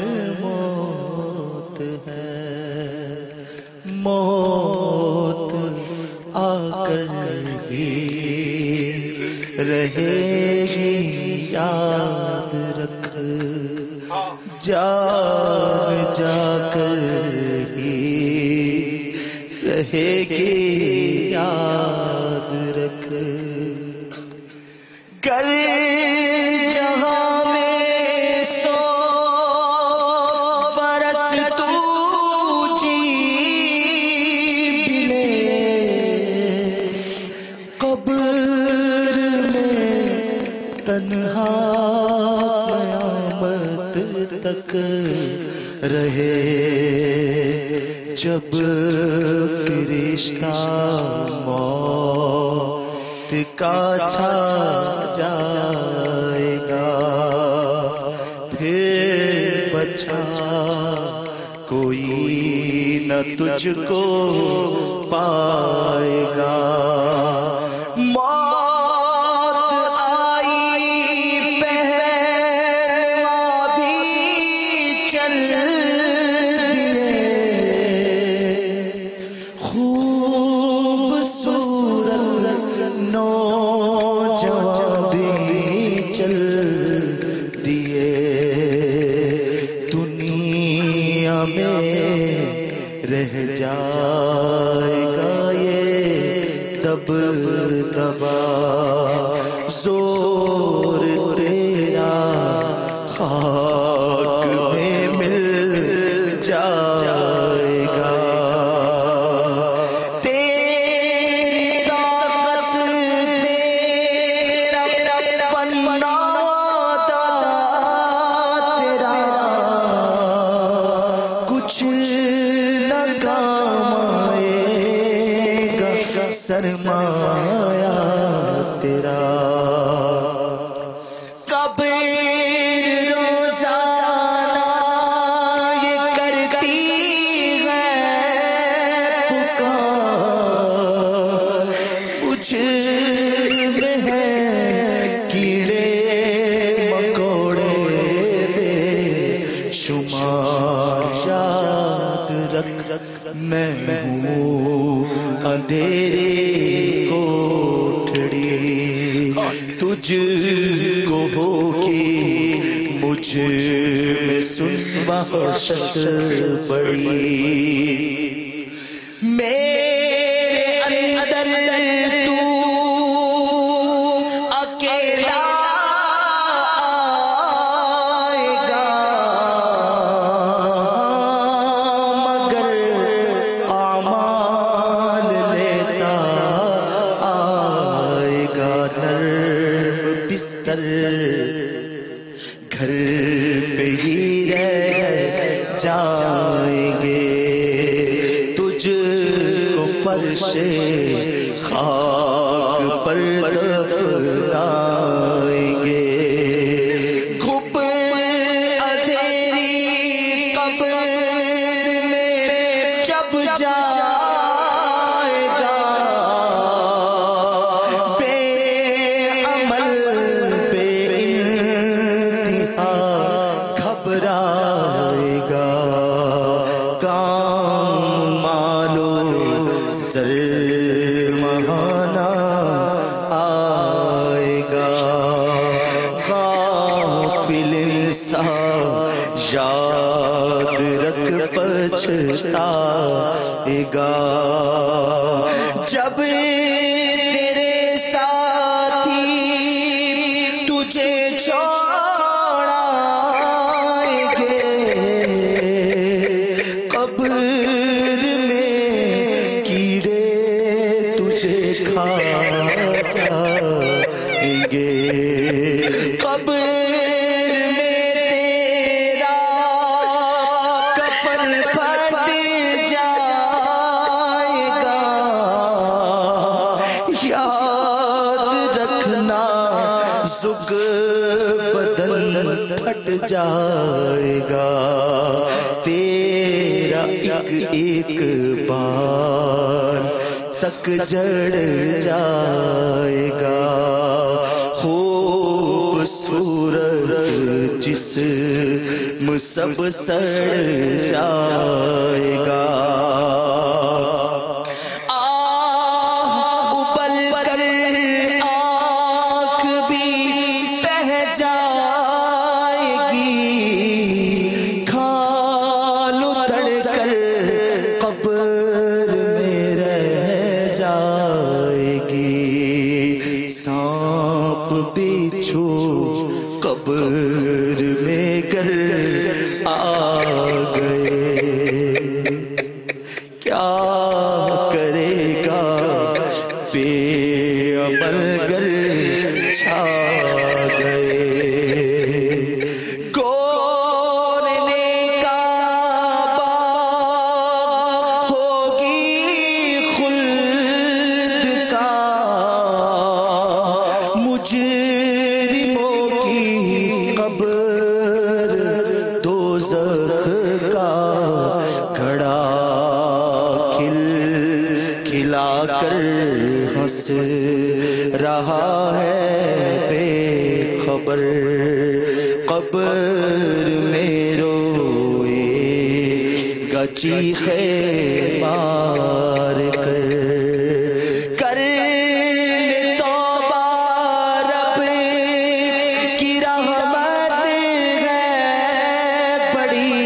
موت ہے. موت آ کر بھی رہے گی یاد رکھ، جاگ جا کر ہی رہے گی یاد رکھ. گر جہاں میں سو برس تو جی لے، قبر میں تنہا قیامت تک رہے. جب فرشتہ موت کا چھا جائے گا، پھر بچا کوئی نہ تجھ کو پائے گا. موت آئی پہلوا بھی چل دیے، خوبصورت نوجوان بھی چل دیے. دنیا میں رہ جائے گا یہ دب دبا، زور تیرا خاک میں مل جائے گا. تیری طاقت تیرا پناہ تیرا کچھ نہ کام آئے گا، سرمایہ تیرا. کب روزانہ یہ کرتی ہے پکار، کچھ میں ہے کیڑے مکوڑے بے شمار. یاد رکھ میں ہوں اندھیرے کوٹھڑی، تجھ کو ہوگی مجھ میں سن وحشت بڑی. میرے اندر تو اکیلا آئے گا، مگر اعمال لیتا آئے گا. نرم بستر گھر پہ ہی رہ جائیں گے، تجھ کو فرش خاک پر دفنائیں گے گھپ اندھیری قبر میں جب جائے گا بے عمل بے انتہا گھبرائے گا کام مالو سر مہانا آئے گا غافل انسان یاد رکھ پچھتائے گا جب تیرے ساتھی تجھے چھوڑائیں گے قبر میں کیڑے تجھے کھا جائیں گے قبر میں تیرا کفن پھٹ جائے گا یاد رکھنا زگ بدن پھٹ جائے گا تیرا ایک ایک بار تک جڑ جائے گا خوبصورت جسم سب سڑ جائے گا آہ ابل کر آنکھ بھی بہہ جائے گی کھال اتر کر قبر میں رہ جائے گی سانپ بچھو قبر میں گر آ گئے کیا کرے گا بے عمل گر چھا گئے گورنے کا باغ ہوگی خلد کا مجرموں کی قبر دوزخ کا گھڑا کھل کھلا کر ہنس رہا ہے بے خبر قبر میں روئے گا چیخے مار کر کر توبہ رب کی رحمت ہے بڑی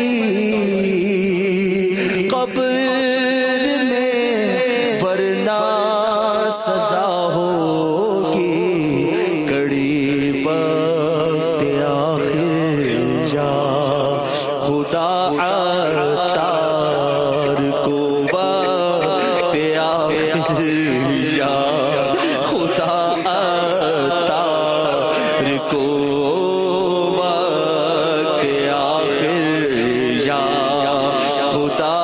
قبر میں ورنہ سزا ہوگی کڑی وقت آخر جا خدا عطار کو وقت آخر جا خدا عطار کو وقت آخر جا خدا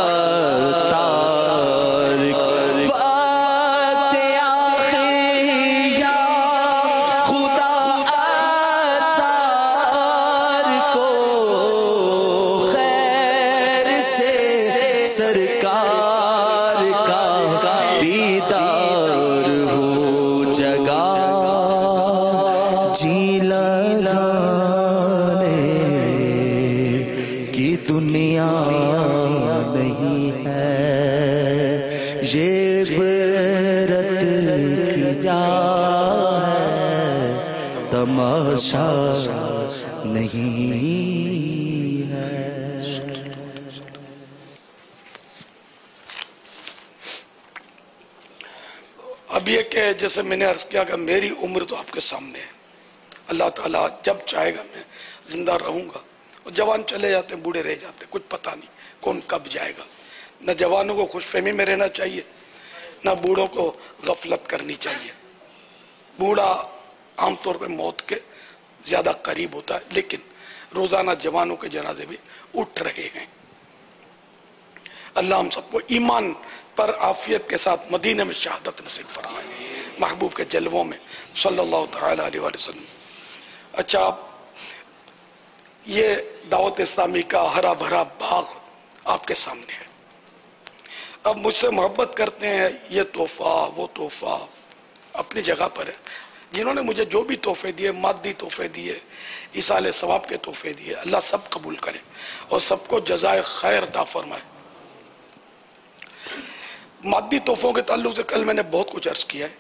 عطار وقت آخر جا خدا عطار کو خیر سے سرکار کا دیدار ہو جگہ جی لانے کی دنیا نہیں ہے یہ عبرت کی جا ہے تماشا نہیں ہے اب یہ کہ جیسے میں نے عرض کیا کہ میری عمر تو آپ کے سامنے ہے اللہ تعالیٰ جب چاہے گا میں زندہ رہوں گا اور جوان چلے جاتے ہیں بوڑھے رہ جاتے ہیں کچھ پتہ نہیں کون کب جائے گا نہ جوانوں کو خوش فہمی میں رہنا چاہیے نہ بوڑھوں کو غفلت کرنی چاہیے بوڑھا عام طور پہ موت کے زیادہ قریب ہوتا ہے لیکن روزانہ جوانوں کے جنازے بھی اٹھ رہے ہیں اللہ ہم سب کو ایمان پر عافیت کے ساتھ مدینے میں شہادت نصیب فرمائے محبوب کے جلووں میں صلی اللہ تعالی علیہ وآلہ وسلم۔ اچھا، یہ دعوت اسلامی کا ہرا بھرا باغ آپ کے سامنے ہے۔ اب مجھ سے محبت کرتے ہیں، یہ تحفہ وہ تحفہ اپنی جگہ پر ہے۔ جنہوں نے مجھے جو بھی تحفے دیے، مادی تحفے دیے، ایصال ثواب کے تحفے دیے، اللہ سب قبول کرے اور سب کو جزائے خیر عطا فرمائے۔ مادی تحفوں کے تعلق سے کل میں نے بہت کچھ عرض کیا ہے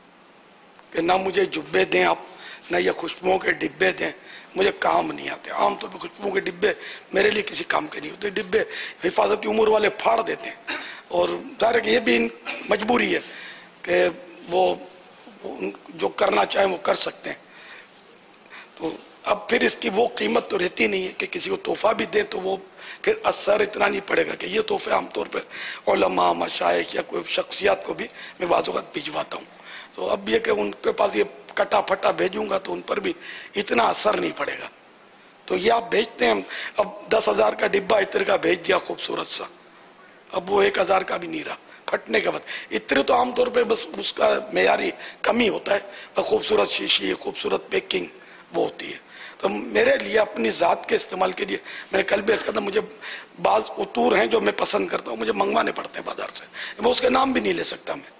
کہ نہ مجھے جبے دیں آپ، نہ یہ خوشبوؤں کے ڈبے دیں، مجھے کام نہیں آتے۔ عام طور پہ خوشبوؤں کے ڈبے میرے لیے کسی کام کے نہیں ہوتے، ڈبے حفاظتی امور والے پھاڑ دیتے ہیں، اور ظاہر ہے کہ یہ بھی مجبوری ہے کہ وہ جو کرنا چاہیں وہ کر سکتے ہیں۔ تو اب پھر اس کی وہ قیمت تو رہتی نہیں ہے کہ کسی کو تحفہ بھی دیں تو وہ پھر اثر اتنا نہیں پڑے گا کہ یہ تحفے عام طور پہ علماء، مشائخ یا کوئی شخصیات کو بھی میں بعض اوقات بھجواتا ہوں، تو اب یہ کہ ان کے پاس یہ کٹا پھٹا بھیجوں گا تو ان پر بھی اتنا اثر نہیں پڑے گا۔ تو یہ آپ بھیجتے ہیں، اب دس ہزار کا ڈبہ عطر کا بھیج دیا خوبصورت سا، اب وہ ایک ہزار کا بھی نہیں رہا پھٹنے کے بعد۔ عطر تو عام طور پہ بس اس کا معیاری کم ہی ہوتا ہے، خوبصورت شیشی، خوبصورت پیکنگ وہ ہوتی ہے۔ تو میرے لیے اپنی ذات کے استعمال کے لیے میں نے کل بھی اس کا تھا، مجھے بعض عطور ہیں جو میں پسند کرتا ہوں، مجھے منگوانے پڑتے ہیں بازار سے، میں اس کے نام بھی نہیں لے سکتا میں۔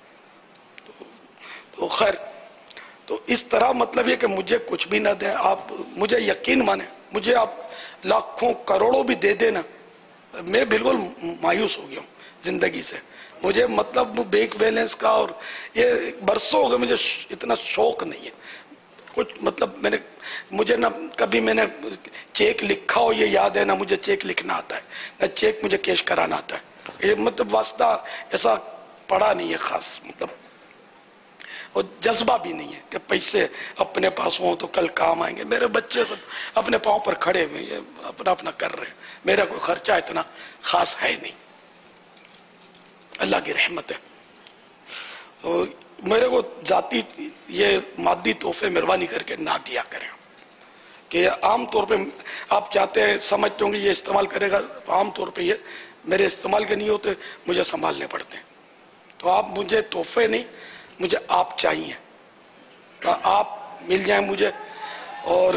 تو خیر، تو اس طرح مطلب یہ کہ مجھے کچھ بھی نہ دیں آپ، مجھے یقین مانیں، مجھے آپ لاکھوں کروڑوں بھی دے دیں نا، میں بالکل مایوس ہو گیا ہوں زندگی سے۔ مجھے مطلب بینک بیلنس کا اور یہ برسوں ہو گئے مجھے اتنا شوق نہیں ہے کچھ، مطلب میں نے مجھے نہ کبھی میں نے چیک لکھا ہو یہ یاد ہے، نہ مجھے چیک لکھنا آتا ہے، نہ چیک مجھے کیش کرانا آتا ہے، یہ مطلب واسطہ ایسا پڑا نہیں ہے خاص، مطلب اور جذبہ بھی نہیں ہے کہ پیسے اپنے پاس ہوں تو کل کام آئیں گے۔ میرے بچے سب اپنے پاؤں پر کھڑے ہوئے، یہ اپنا اپنا کر رہے ہیں، میرا کوئی خرچہ اتنا خاص ہے نہیں، اللہ کی رحمت ہے۔ اور میرے کو ذاتی یہ مادی تحفے مہربانی کر کے نہ دیا کریں، کہ عام طور پہ آپ چاہتے ہیں سمجھتے ہوں گے یہ استعمال کرے گا، عام طور پہ یہ میرے استعمال کے نہیں ہوتے، مجھے سنبھالنے پڑتے ہیں۔ تو آپ مجھے تحفے نہیں، مجھے آپ چاہیے، آپ مل جائیں مجھے، اور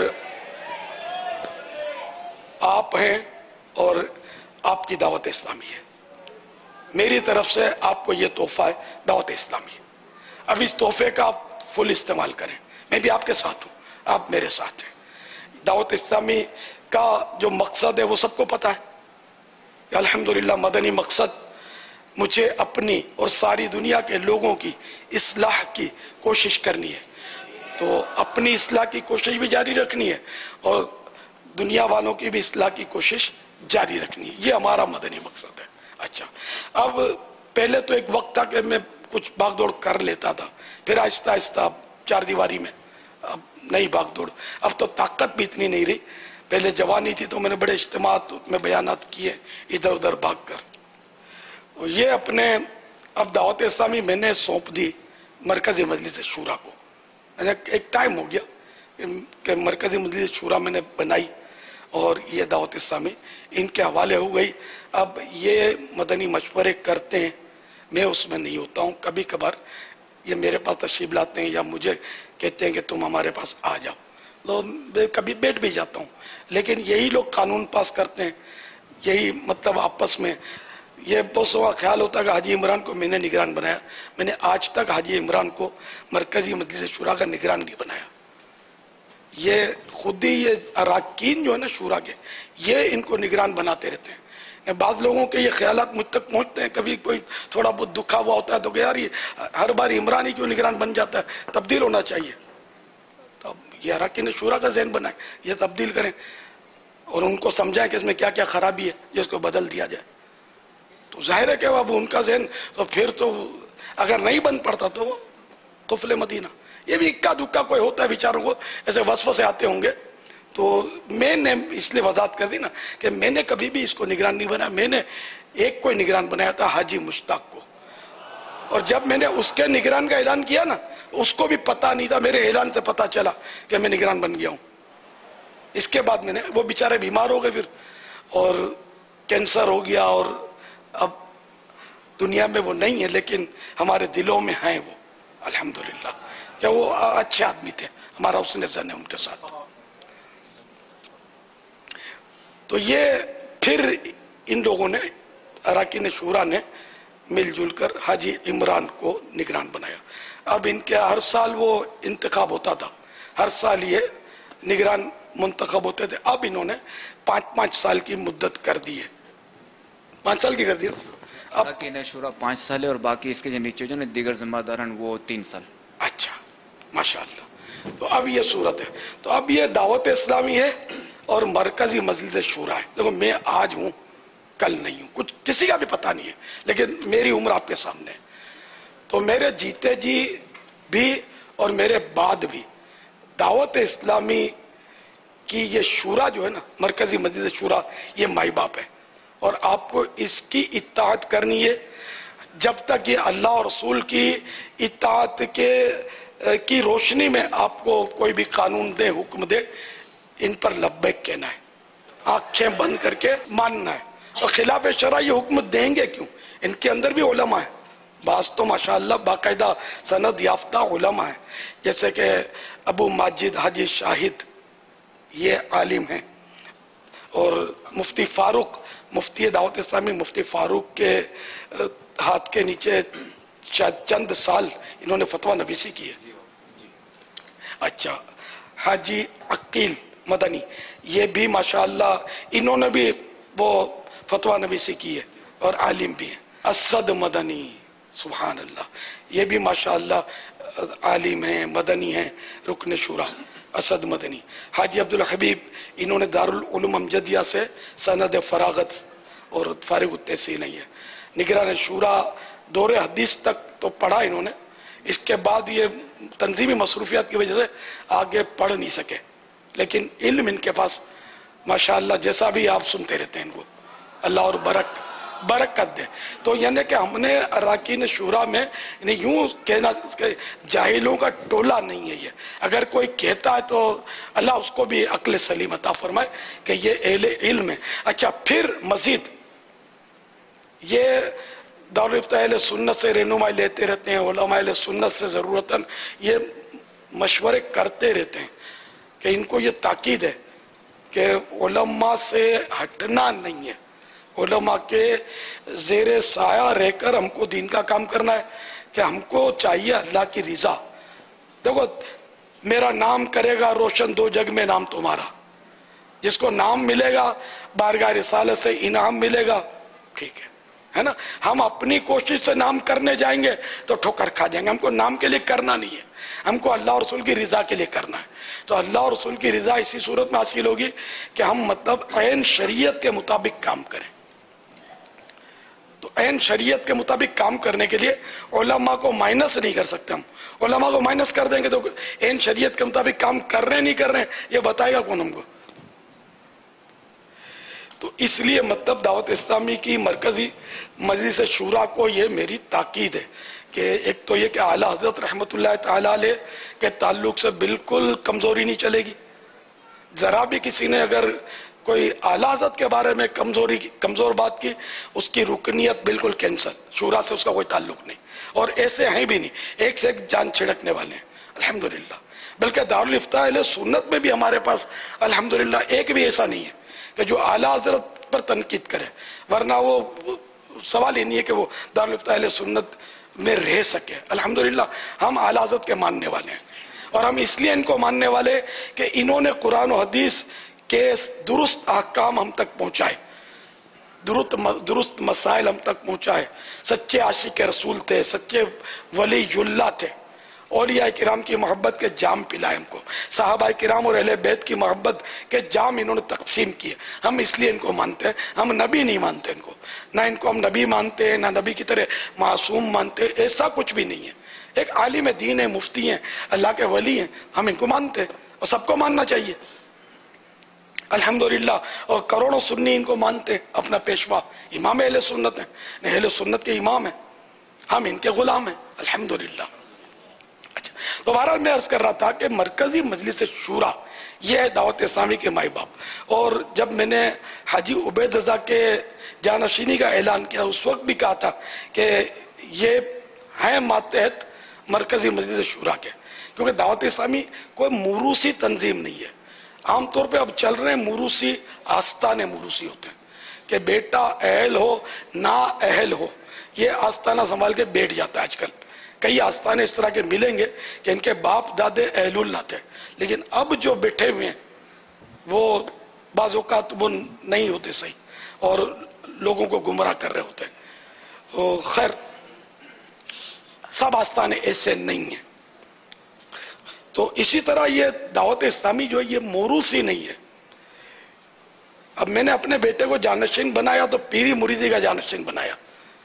آپ ہیں اور آپ کی دعوت اسلامی ہے، میری طرف سے آپ کو یہ تحفہ ہے دعوت اسلامی۔ اب اس تحفے کا آپ فل استعمال کریں، میں بھی آپ کے ساتھ ہوں، آپ میرے ساتھ ہیں۔ دعوت اسلامی کا جو مقصد ہے وہ سب کو پتا ہے، الحمدللہ مدنی مقصد مجھے اپنی اور ساری دنیا کے لوگوں کی اصلاح کی کوشش کرنی ہے، تو اپنی اصلاح کی کوشش بھی جاری رکھنی ہے اور دنیا والوں کی بھی اصلاح کی کوشش جاری رکھنی ہے، یہ ہمارا مدنی مقصد ہے۔ اچھا، اب پہلے تو ایک وقت تھا کہ میں کچھ بھاگ دوڑ کر لیتا تھا، پھر آہستہ آہستہ چار دیواری میں اب نئی بھاگ دوڑ، اب تو طاقت بھی اتنی نہیں رہی، پہلے جوانی تھی تو میں نے بڑے اجتماعات میں بیانات کیے ادھر ادھر بھاگ کر۔ یہ اپنے اب دعوت اسلامی میں نے سونپ دی مرکزی مجلس شورا کو، ایک ٹائم ہو گیا کہ مرکزی مجلس شورا میں نے بنائی اور یہ دعوت اسلامی ان کے حوالے ہو گئی۔ اب یہ مدنی مشورے کرتے ہیں، میں اس میں نہیں ہوتا ہوں، کبھی کبھار یہ میرے پاس تشریف لاتے ہیں یا مجھے کہتے ہیں کہ تم ہمارے پاس آ جاؤ، تو میں کبھی بیٹھ بھی جاتا ہوں، لیکن یہی لوگ قانون پاس کرتے ہیں، یہی مطلب آپس میں یہ بہت کا خیال ہوتا ہے کہ حاجی عمران کو میں نے نگران بنایا، میں نے آج تک حاجی عمران کو مرکزی مجلس شورا کا نگران نہیں بنایا، یہ خود ہی یہ اراکین جو ہے نا شورا کے، یہ ان کو نگران بناتے رہتے ہیں۔ بعض لوگوں کے یہ خیالات مجھ تک پہنچتے ہیں، کبھی کوئی تھوڑا بہت دکھا ہوا ہوتا ہے تو کہ یار یہ ہر بار عمران ہی کیوں نگران بن جاتا ہے، تبدیل ہونا چاہیے، تو یہ اراکین شورا کا ذہن بنائیں، یہ تبدیل کریں اور ان کو سمجھائیں کہ اس میں کیا کیا خرابی ہے جس کو بدل دیا جائے۔ تو ظاہر ہے کہ اب ان کا ذہن تو پھر تو اگر نہیں بن پڑتا تو وہ قفل مدینہ، یہ بھی اکا دکا کوئی ہوتا ہے بیچاروں کو ایسے وسوسے آتے ہوں گے، تو میں نے اس لیے وضاحت کر دی نا کہ میں نے کبھی بھی اس کو نگران نہیں بنایا، میں نے ایک کوئی نگران بنایا تھا حاجی مشتاق کو، اور جب میں نے اس کے نگران کا اعلان کیا نا اس کو بھی پتا نہیں تھا، میرے اعلان سے پتا چلا کہ میں نگران بن گیا ہوں۔ اس کے بعد میں نے وہ بیچارے بیمار ہو گئے پھر، اور کینسر ہو گیا، اور اب دنیا میں وہ نہیں ہے لیکن ہمارے دلوں میں ہیں وہ، الحمدللہ کہ وہ اچھے آدمی تھے, ہمارا حسن ظن ہے ان کے ساتھ. تو یہ پھر ان لوگوں نے اراکین شورا نے مل جل کر حاجی عمران کو نگران بنایا. اب ان کے ہر سال وہ انتخاب ہوتا تھا, ہر سال یہ نگران منتخب ہوتے تھے. اب انہوں نے پانچ پانچ سال کی مدت کر دی ہے, پانچ سال کی کر دی. اب اراکین شورا پانچ سال ہے اور باقی اس کے جو نیچے جو دیگر ذمہ داران وہ تین سال. اچھا ماشاءاللہ. تو اب یہ صورت ہے. تو اب یہ دعوت اسلامی ہے اور مرکزی مجلس شورا ہے. دیکھو میں آج ہوں کل نہیں ہوں, کچھ کسی کا بھی پتہ نہیں ہے, لیکن میری عمر آپ کے سامنے ہے. تو میرے جیتے جی بھی اور میرے بعد بھی دعوت اسلامی کی یہ شورا جو ہے نا, مرکزی مجلس شورا, یہ مائی باپ ہے اور آپ کو اس کی اطاعت کرنی ہے. جب تک یہ اللہ اور رسول کی اطاعت کے کی روشنی میں آپ کو کوئی بھی قانون دے, حکم دے, ان پر لبیک کہنا ہے, آنکھیں بند کر کے ماننا ہے. اور خلاف شرع یہ حکم دیں گے کیوں؟ ان کے اندر بھی علماء ہیں, بعض تو ماشاءاللہ باقاعدہ سند یافتہ علماء ہیں, جیسے کہ ابو ماجد حاجی شاہد, یہ عالم ہیں, اور مفتی فاروق, مفتی دعوت اسلامی مفتی فاروق کے ہاتھ کے نیچے چند سال انہوں نے فتویٰ نویسی کی ہے. اچھا, حاجی عقیل مدنی, یہ بھی ماشاءاللہ انہوں نے بھی وہ فتویٰ نویسی کی ہے اور عالم بھی ہیں. اسد مدنی, سبحان اللہ, یہ بھی ماشاءاللہ عالم ہیں, مدنی ہیں, رکن شورا اسد مدنی. حاجی عبدالحبیب, انہوں نے دارالعلوم امجدیہ سے سند فراغت اور فارغ التحصیل نہیں ہے. نگران شورا دور حدیث تک تو پڑھا انہوں نے, اس کے بعد یہ تنظیمی مصروفیات کی وجہ سے آگے پڑھ نہیں سکے, لیکن علم ان کے پاس ماشاءاللہ جیسا بھی آپ سنتے رہتے ہیں ان کو, اللہ اور برک برکت دے. تو یعنی کہ ہم نے اراکین شورا میں یعنی یوں کہنا کہ جاہلوں کا ٹولہ نہیں ہے یہ. اگر کوئی کہتا ہے تو اللہ اس کو بھی عقل سلیم عطا فرمائے کہ یہ اہل علم ہے. اچھا, پھر مزید یہ دارالفتہ اہل سنت سے رہنمائی لیتے رہتے ہیں, علماء اہل سنت سے ضرورتاً یہ مشورے کرتے رہتے ہیں کہ ان کو یہ تاکید ہے کہ علماء سے ہٹنا نہیں ہے, علماء کے زیر سایہ رہ کر ہم کو دین کا کام کرنا ہے. کہ ہم کو چاہیے اللہ کی رضا. دیکھو, میرا نام کرے گا روشن دو جگ میں نام تمہارا, جس کو نام ملے گا بارگاہ رسالت سے انعام ملے گا, ٹھیک ہے ہے نا. ہم اپنی کوشش سے نام کرنے جائیں گے تو ٹھوکر کھا جائیں گے. ہم کو نام کے لیے کرنا نہیں ہے, ہم کو اللہ اور رسول کی رضا کے لیے کرنا ہے. تو اللہ اور رسول کی رضا اسی صورت میں حاصل ہوگی کہ ہم مطلب عین شریعت کے مطابق کام کریں. تو عین شریعت کے مطابق کام کرنے کے لیے علماء کو مائنس نہیں کر سکتے. ہم علماء کو مائنس کر دیں گے تو عین شریعت کے مطابق کام کر رہے نہیں کر رہے ہیں یہ بتائے گا کون ہم کو. تو اس لیے مطلب دعوت اسلامی کی مرکزی مجلس شورا کو یہ میری تاکید ہے کہ ایک تو یہ کہ اعلیٰ حضرت رحمت اللہ تعالی علیہ کے تعلق سے بالکل کمزوری نہیں چلے گی. ذرا بھی کسی نے اگر کوئی اعلیٰ حضرت کے بارے میں کمزوری کمزور بات کی, اس کی رکنیت بالکل کینسل, شورا سے اس کا کوئی تعلق نہیں. اور ایسے ہیں بھی نہیں, ایک سے ایک جان چھڑکنے والے ہیں الحمدللہ. بلکہ دارالفتہ اہل سنت میں بھی ہمارے پاس الحمدللہ ایک بھی ایسا نہیں ہے کہ جو اعلیٰ حضرت پر تنقید کرے, ورنہ وہ سوال ہی نہیں ہے کہ وہ دارالفتہ اہل سنت میں رہ سکے. الحمدللہ ہم اعلیٰ حضرت کے ماننے والے ہیں, اور ہم اس لیے ان کو ماننے والے کہ انہوں نے قرآن و حدیث کے درست احکام ہم تک پہنچائے, درست درست مسائل ہم تک پہنچائے. سچے عاشق رسول تھے, سچے ولی اللہ تھے, اولیاء کرام کی محبت کے جام پلائے ہم کو, صحابہ کرام اور اہل بیت کی محبت کے جام انہوں نے تقسیم کیے. ہم اس لیے ان کو مانتے ہیں, ہم نبی نہیں مانتے ان کو, نہ ان کو ہم نبی مانتے ہیں, نہ نبی کی طرح معصوم مانتے, ایسا کچھ بھی نہیں ہے. ایک عالم دین ہے, مفتی ہیں, اللہ کے ولی ہیں, ہم ان کو مانتے ہیں اور سب کو ماننا چاہیے الحمدللہ. اور کروڑوں سنی ان کو مانتے, اپنا پیشوا امام اہل سنت ہیں, اہل سنت کے امام ہیں, ہم ان کے غلام ہیں الحمدللہ. اچھا, تو بہرحال میں عرض کر رہا تھا کہ مرکزی مجلس شورا یہ ہے دعوت اسلامی کے مائی باپ. اور جب میں نے حاجی عبید رضا کے جانشینی کا اعلان کیا, اس وقت بھی کہا تھا کہ یہ ہیں ماتحت مرکزی مجلس شورا کے، کیونکہ دعوت اسلامی کوئی موروثی تنظیم نہیں ہے. عام طور پہ اب چل رہے ہیں موروثی، آستانے موروثی ہوتے ہیں کہ بیٹا اہل ہو نا اہل ہو یہ آستانہ سنبھال کے بیٹھ جاتا ہے. آج کل کئی آستانے اس طرح کے ملیں گے کہ ان کے باپ دادے اہل اللہ تھے، لیکن اب جو بیٹھے ہوئے ہیں وہ بعض اوقات وہ نہیں ہوتے صحیح اور لوگوں کو گمراہ کر رہے ہوتے ہیں. تو خیر سب آستانے ایسے نہیں ہیں. تو اسی طرح یہ دعوت اسلامی جو ہے یہ موروثی نہیں ہے. اب میں نے اپنے بیٹے کو جانشین بنایا تو پیری مریدی کا جانشین بنایا،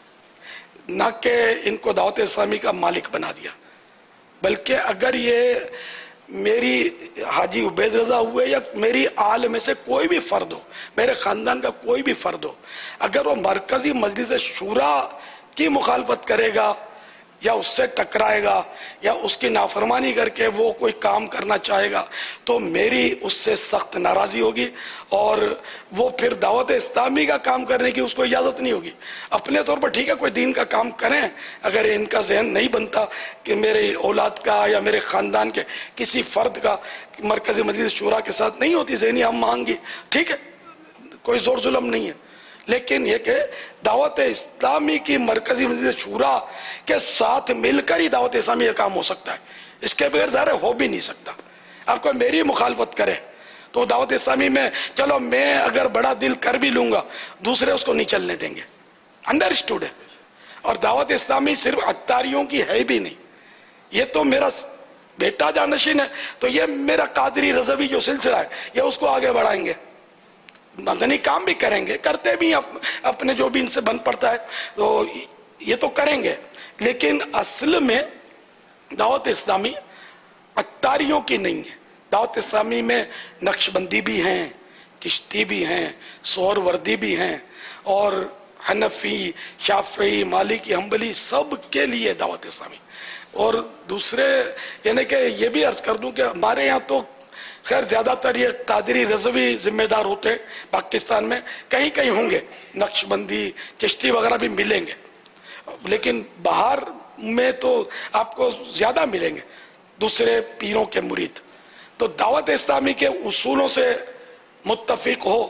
نہ کہ ان کو دعوت اسلامی کا مالک بنا دیا. بلکہ اگر یہ میری حاجی عبید رضا ہوئے یا میری آل میں سے کوئی بھی فرد ہو، میرے خاندان کا کوئی بھی فرد ہو، اگر وہ مرکزی مجلس شورا کی مخالفت کرے گا یا اس سے ٹکرائے گا یا اس کی نافرمانی کر کے وہ کوئی کام کرنا چاہے گا تو میری اس سے سخت ناراضی ہوگی اور وہ پھر دعوت اسلامی کا کام کرنے کی اس کو اجازت نہیں ہوگی. اپنے طور پر ٹھیک ہے کوئی دین کا کام کریں، اگر ان کا ذہن نہیں بنتا کہ میرے اولاد کا یا میرے خاندان کے کسی فرد کا مرکزی مجلس شورا کے ساتھ نہیں ہوتی ذہنی ہم مانگی، ٹھیک ہے کوئی زور ظلم نہیں ہے. لیکن یہ کہ دعوت اسلامی کی مرکزی مجلس شورا کے ساتھ مل کر ہی دعوت اسلامی کا کام ہو سکتا ہے، اس کے بغیر ظاہر ہو بھی نہیں سکتا. اب کوئی میری مخالفت کرے تو دعوت اسلامی میں چلو میں اگر بڑا دل کر بھی لوں گا دوسرے اس کو نہیں چلنے دیں گے، انڈرسٹوڈ ہے. اور دعوت اسلامی صرف عطاریوں کی ہے بھی نہیں، یہ تو میرا بیٹا جانشین ہے تو یہ میرا قادری رضوی جو سلسلہ ہے یہ اس کو آگے بڑھائیں گے، مدنی کام بھی کریں گے، کرتے بھی اپنے جو بھی ان سے بن پڑتا ہے تو یہ تو کریں گے. لیکن اصل میں دعوت اسلامی عطاریوں کی نہیں ہے. دعوت اسلامی میں نقش بندی بھی ہیں، کشتی بھی ہیں، سور وردی بھی ہیں، اور حنفی، شافعی، مالکی، حنبلی سب کے لیے دعوت اسلامی. اور دوسرے یعنی کہ یہ بھی عرض کر دوں کہ ہمارے یہاں تو خیر زیادہ تر یہ قادری رضوی ذمہ دار ہوتے ہیں پاکستان میں، کہیں کہیں ہوں گے نقش بندی چشتی وغیرہ بھی ملیں گے، لیکن باہر میں تو آپ کو زیادہ ملیں گے دوسرے پیروں کے مرید. تو دعوت اسلامی کے اصولوں سے متفق ہو،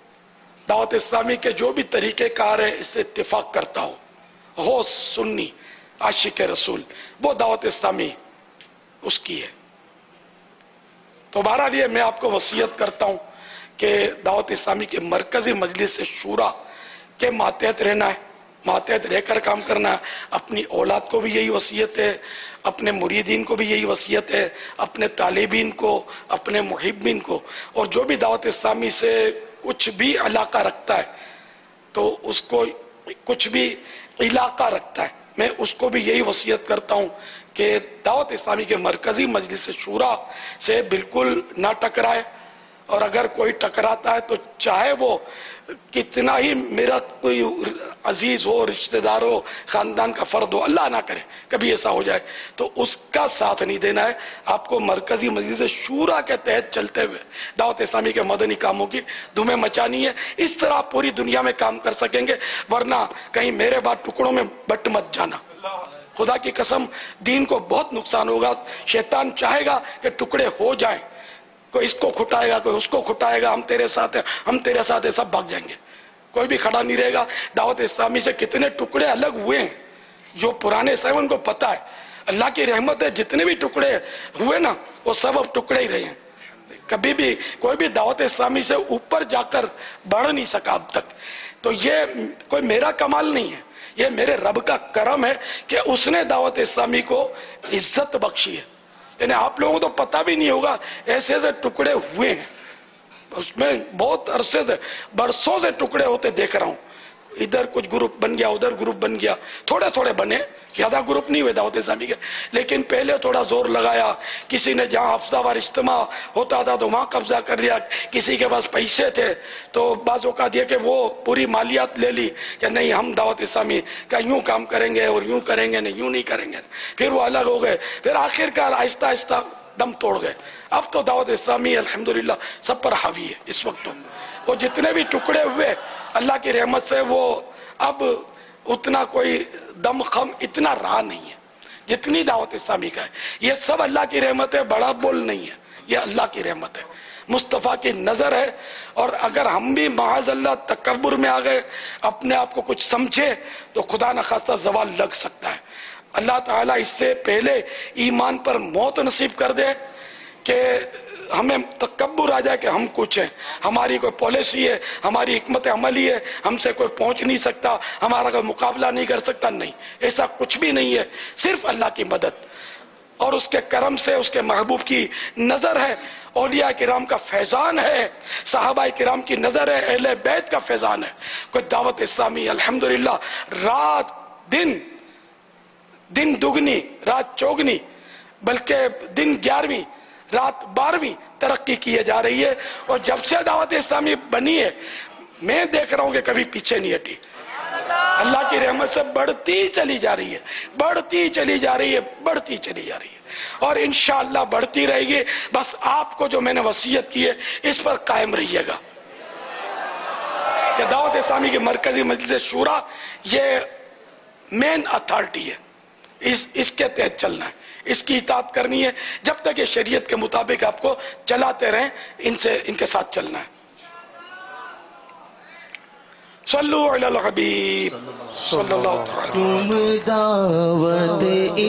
دعوت اسلامی کے جو بھی طریقہ کار ہے اس سے اتفاق کرتا ہو ہو سنی عاشق رسول، وہ دعوت اسلامی اس کی ہے. تو بہرحال یہ میں آپ کو وصیت کرتا ہوں کہ دعوت اسلامی کے مرکزی مجلس شورا کے ماتحت رہنا ہے، ماتحت رہ کر کام کرنا ہے. اپنی اولاد کو بھی یہی وصیت ہے، اپنے مریدین کو بھی یہی وصیت ہے، اپنے طالبین کو، اپنے محبین کو، اور جو بھی دعوت اسلامی سے کچھ بھی علاقہ رکھتا ہے تو اس کو کچھ بھی علاقہ رکھتا ہے میں اس کو بھی یہی وصیت کرتا ہوں کہ دعوت اسلامی کے مرکزی مجلس شورا سے بالکل نہ ٹکرائے، اور اگر کوئی ٹکراتا ہے تو چاہے وہ کتنا ہی میرا کوئی عزیز ہو، رشتہ دار ہو، خاندان کا فرد ہو، اللہ نہ کرے کبھی ایسا ہو جائے تو اس کا ساتھ نہیں دینا ہے. آپ کو مرکزی مجلس شورا کے تحت چلتے ہوئے دعوت اسلامی کے مدنی کاموں کی دھومیں مچانی ہے. اس طرح آپ پوری دنیا میں کام کر سکیں گے، ورنہ کہیں میرے بعد ٹکڑوں میں بٹ مت جانا. خدا کی قسم دین کو بہت نقصان ہوگا. شیطان چاہے گا کہ ٹکڑے ہو جائیں، کوئی اس کو کھٹائے گا، کوئی اس کو کھٹائے گا، ہم تیرے ساتھ ہیں، ہم تیرے ساتھ ہیں، سب بھاگ جائیں گے، کوئی بھی کھڑا نہیں رہے گا. دعوت اسلامی سے کتنے ٹکڑے الگ ہوئے ہیں جو پرانے صاحب ان کو پتہ ہے. اللہ کی رحمت ہے جتنے بھی ٹکڑے ہوئے نا وہ سب اب ٹکڑے ہی رہے ہیں. کبھی بھی کوئی بھی دعوت اسلامی سے اوپر جا کر بڑھ نہیں سکا اب تک. تو یہ کوئی میرا کمال نہیں ہے، یہ میرے رب کا کرم ہے کہ اس نے دعوت اسلامی کو عزت بخشی ہے. یعنی آپ لوگوں کو تو پتہ بھی نہیں ہوگا ایسے ایسے ٹکڑے ہوئے ہیں، اس میں بہت عرصے سے برسوں سے ٹکڑے ہوتے دیکھ رہا ہوں. ادھر کچھ گروپ بن گیا، ادھر گروپ بن گیا، تھوڑے تھوڑے بنے، زیادہ گروپ نہیں ہوئے دعوت اسلامی کے. لیکن پہلے تھوڑا زور لگایا، کسی نے جہاں ہفتہ وار اجتماع ہوتا تھا تو وہاں قبضہ کر لیا، کسی کے پاس پیسے تھے تو بعض اوقات یہ کہ وہ پوری مالیات لے لی کہ نہیں ہم دعوت اسلامی کا یوں کام کریں گے اور یوں کریں گے، نہیں یوں نہیں کریں گے. پھر وہ الگ ہو گئے، پھر آخر کار آہستہ آہستہ دم توڑ گئے. اب تو دعوت اسلامی الحمدللہ سب پر حاوی ہے. اس وقت تو وہ جتنے بھی ٹکڑے ہوئے اللہ کی رحمت سے وہ اب اتنا کوئی دم خم اتنا رہا نہیں ہے جتنی دعوت اسلامی کا ہے یہ سب اللہ کی رحمت ہے، بڑا بول نہیں ہے، یہ اللہ کی رحمت ہے، مصطفیٰ کی نظر ہے. اور اگر ہم بھی معاذ اللہ تکبر میں آ گئے، اپنے آپ کو کچھ سمجھے، تو خدا نخواستہ زوال لگ سکتا ہے. اللہ تعالیٰ اس سے پہلے ایمان پر موت نصیب کر دے کہ ہمیں تکبر آ جائے کہ ہم کچھ ہیں، ہماری کوئی پالیسی ہے، ہماری حکمت عملی ہے، ہم سے کوئی پہنچ نہیں سکتا، ہمارا کوئی مقابلہ نہیں کر سکتا. نہیں، ایسا کچھ بھی نہیں ہے، صرف اللہ کی مدد اور اس کے کرم سے، اس کے محبوب کی نظر ہے، اولیاء کرام کا فیضان ہے، صحابہ کرام کی نظر ہے، اہل بیت کا فیضان ہے. کوئی دعوت اسلامی الحمدللہ رات دن دن دگنی رات چوگنی، بلکہ دن گیارہویں رات بارہویں ترقی کیے جا رہی ہے. اور جب سے دعوت اسلامی بنی ہے میں دیکھ رہا ہوں کہ کبھی پیچھے نہیں ہٹی، اللہ کی رحمت سے بڑھتی چلی جا رہی ہے، بڑھتی چلی جا رہی ہے، بڑھتی چلی جا رہی ہے، اور انشاءاللہ بڑھتی رہے گی. بس آپ کو جو میں نے وصیت کی ہے اس پر قائم رہیے گا کہ دعوت اسلامی کی مرکزی مجلس شورا یہ مین اتھارٹی ہے، اس اس کے تحت چلنا ہے، اس کی اطاعت کرنی ہے. جب تک یہ شریعت کے مطابق آپ کو چلاتے رہیں، ان سے ان کے ساتھ چلنا ہے. صلو علی الحبیب صلی اللہ تعالی. تم دعوت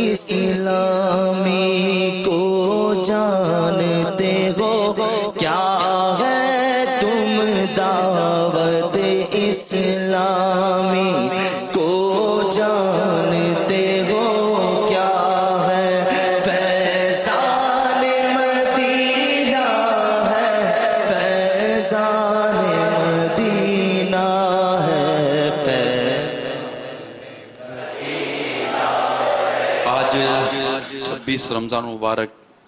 اسلامی کو جانتے ہو کیا ہے، تم دعوت اسلامی کو جانتے ہو کیا ہے، فیضان مدینہ ہے، فیضان مدینہ ہے، آج چھبیس رمضان مبارک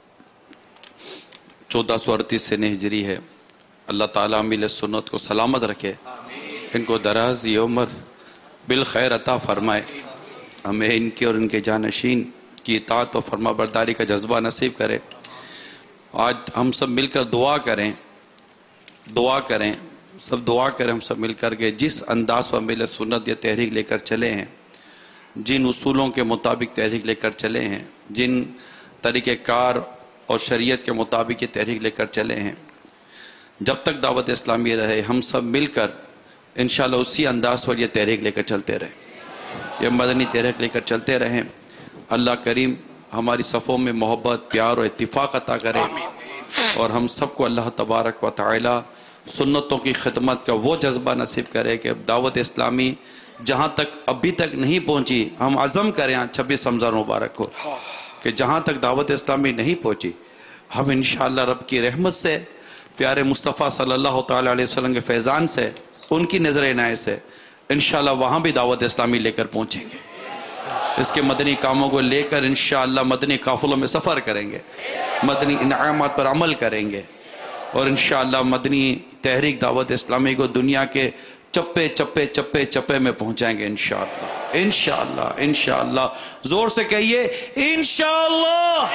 چودہ سو اڑتیس سے ہجری ہے. اللہ تعالیٰ میل سنت کو سلامت رکھے، ان کو دراز یہ عمر بالخیر عطا فرمائے، ہمیں ان کے اور ان کے جانشین کی اطاعت و فرما برداری کا جذبہ نصیب کرے. آج ہم سب مل کر دعا کریں، دعا کریں سب دعا کریں ہم سب مل کر کے جس انداز پر میل سنت یہ تحریک لے کر چلے ہیں، جن اصولوں کے مطابق تحریک لے کر چلے ہیں، جن طریقہ کار اور شریعت کے مطابق یہ تحریک لے کر چلے ہیں، جب تک دعوت اسلامی رہے ہم سب مل کر انشاءاللہ اسی انداز پر یہ تحریک لے کر چلتے رہیں، یہ مدنی تحریک لے کر چلتے رہیں. اللہ کریم ہماری صفوں میں محبت، پیار اور اتفاق عطا کرے، اور ہم سب کو اللہ تبارک و تعالی سنتوں کی خدمت کا وہ جذبہ نصیب کرے کہ دعوت اسلامی جہاں تک ابھی تک نہیں پہنچی، ہم عزم کریں چھبیس رمضان مبارک کو کہ جہاں تک دعوت اسلامی نہیں پہنچی ہم انشاءاللہ رب کی رحمت سے، پیارے مصطفیٰ صلی اللہ تعالی علیہ وسلم کے فیضان سے، ان کی نظر عنایت سے انشاءاللہ وہاں بھی دعوت اسلامی لے کر پہنچیں گے. اس کے مدنی کاموں کو لے کر انشاءاللہ مدنی قافلوں میں سفر کریں گے، مدنی انعامات پر عمل کریں گے، اور انشاءاللہ مدنی تحریک دعوت اسلامی کو دنیا کے چپے چپے چپے چپے میں پہنچائیں گے انشاءاللہ انشاءاللہ انشاءاللہ. زور سے کہیے انشاءاللہ.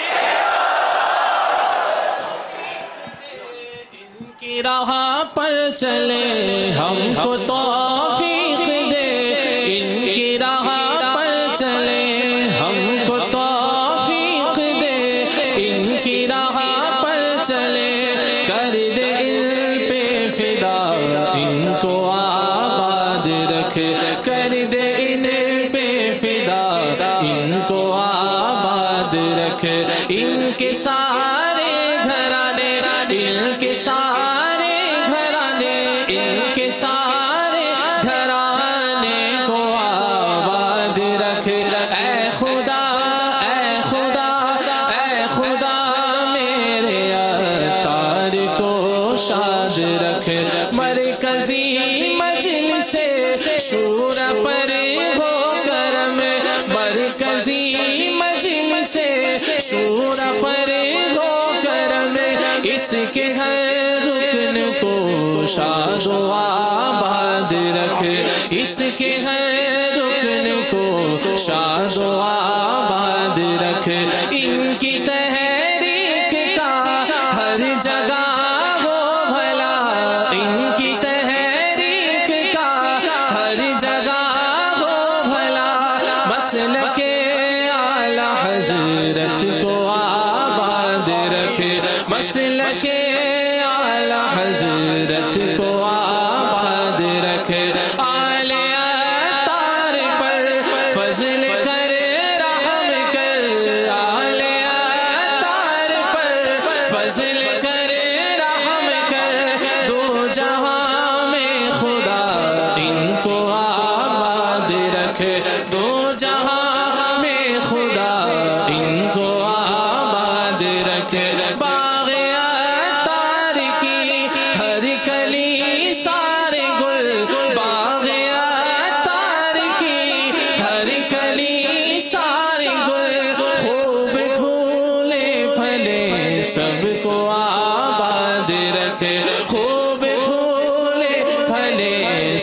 کی راہ پر چلے ہم کو توفیق دے، ان کی راہ پر چلے ہم کو توفیق دے، ان کی راہ پر چلے کر دے ان پہ فدا، ان کو آباد رکھ کر دے ان پہ فدا، ان کو آباد رکھ. ان کے سارے گھرانے، ان کے سارے گھرانے، ان کے سارے گھرانے کو آباد رکھ. اے خدا اے خدا اے خدا میرے اتار کو شاد رکھ. مرکزی مجلس شورا پر ہو کرم، مرکزی مجلس شورا پر ہو کرم. اس کے ہر رکن کو شاد و آباد رکھ، اس کے ہر رکن کو شاد و آباد رکھ. ان کی تحریک کا ہر جگہ ہو بھلا، ان کی تحریک کا ہر جگہ ہو بھلا. مسلک اعلی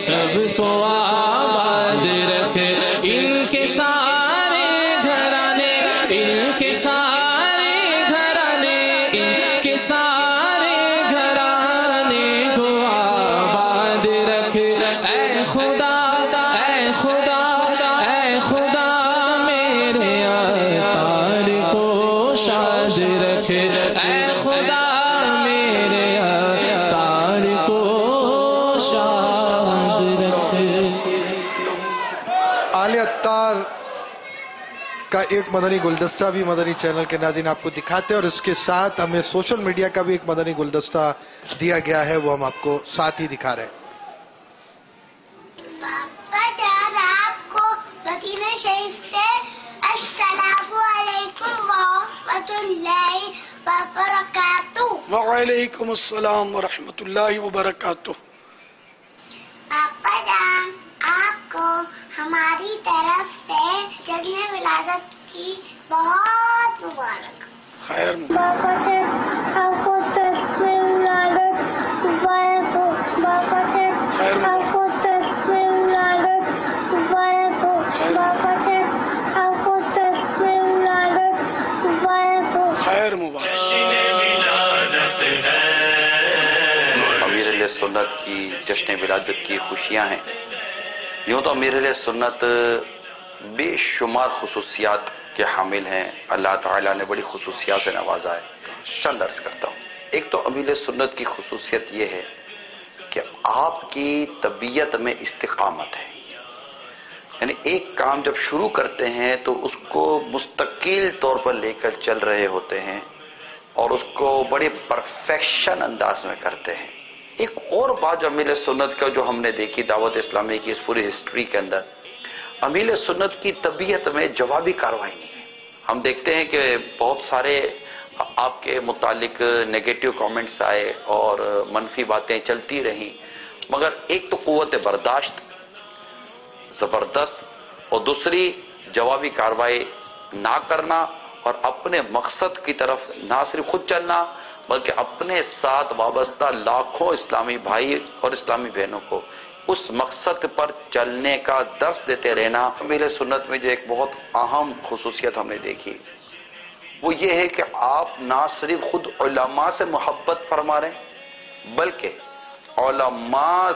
سب کو آباد رکھے، ان کے سارے گھرانے، ان کے سارے گھرانے، ان کے سارے گھرانے کو آباد رکھے۔ اے خدا اے خدا اے خدا میرے اتار کو شاد رکھے، اے خدا میرے اتار کو شاد رکھے۔ آل اتار کا ایک مدنی گلدستہ بھی مدنی چینل کے ناظرین آپ کو دکھاتے ہیں، اور اس کے ساتھ ہمیں سوشل میڈیا کا بھی ایک مدنی گلدستہ دیا گیا ہے، وہ ہم آپ کو ساتھ ہی دکھا رہے ہیں۔ پاپا جان آپ کو مدینہ شریف سے السلام علیکم ورحمۃ اللہ وبرکاتہ۔ وعلیکم السلام ورحمۃ اللہ وبرکاتہ۔ پاپا جان آپ کو ہماری طرف سے جشن ولادت کی بہت مبارک۔ خیر باپا سے آپ کو جشن ولادت مبارک ہو۔ باپا سے خیر آپ کو جشن ولادت مبارک ہو۔ باپا سے آپ کو جشن ولادت مبارک ہو۔ خیر مبارک۔ امیر علیہ سنت کی جشن ولادت کی خوشیاں ہیں۔ یوں تو امیر علیہ سنت بے شمار خصوصیات کے حامل ہیں، اللہ تعالیٰ نے بڑی خصوصیات سے نوازا ہے۔ چند عرض کرتا ہوں۔ ایک تو امیر علیہ سنت کی خصوصیت یہ ہے کہ آپ کی طبیعت میں استقامت ہے، یعنی ایک کام جب شروع کرتے ہیں تو اس کو مستقل طور پر لے کر چل رہے ہوتے ہیں اور اس کو بڑے پرفیکشن انداز میں کرتے ہیں۔ ایک اور بات جو امیر سنت کا جو ہم نے دیکھی دعوت اسلامی کی اس پوری ہسٹری کے اندر، امیر سنت کی طبیعت میں جوابی کارروائی نہیں ہے۔ ہم دیکھتے ہیں کہ بہت سارے آپ کے متعلق نیگیٹو کامنٹس آئے اور منفی باتیں چلتی رہیں، مگر ایک تو قوت برداشت زبردست، اور دوسری جوابی کارروائی نہ کرنا اور اپنے مقصد کی طرف نہ صرف خود چلنا بلکہ اپنے ساتھ وابستہ لاکھوں اسلامی بھائی اور اسلامی بہنوں کو اس مقصد پر چلنے کا درس دیتے رہنا۔ امیر سنت میں جو ایک بہت اہم خصوصیت ہم نے دیکھی وہ یہ ہے کہ آپ نہ صرف خود علماء سے محبت فرما رہے ہیں بلکہ علماء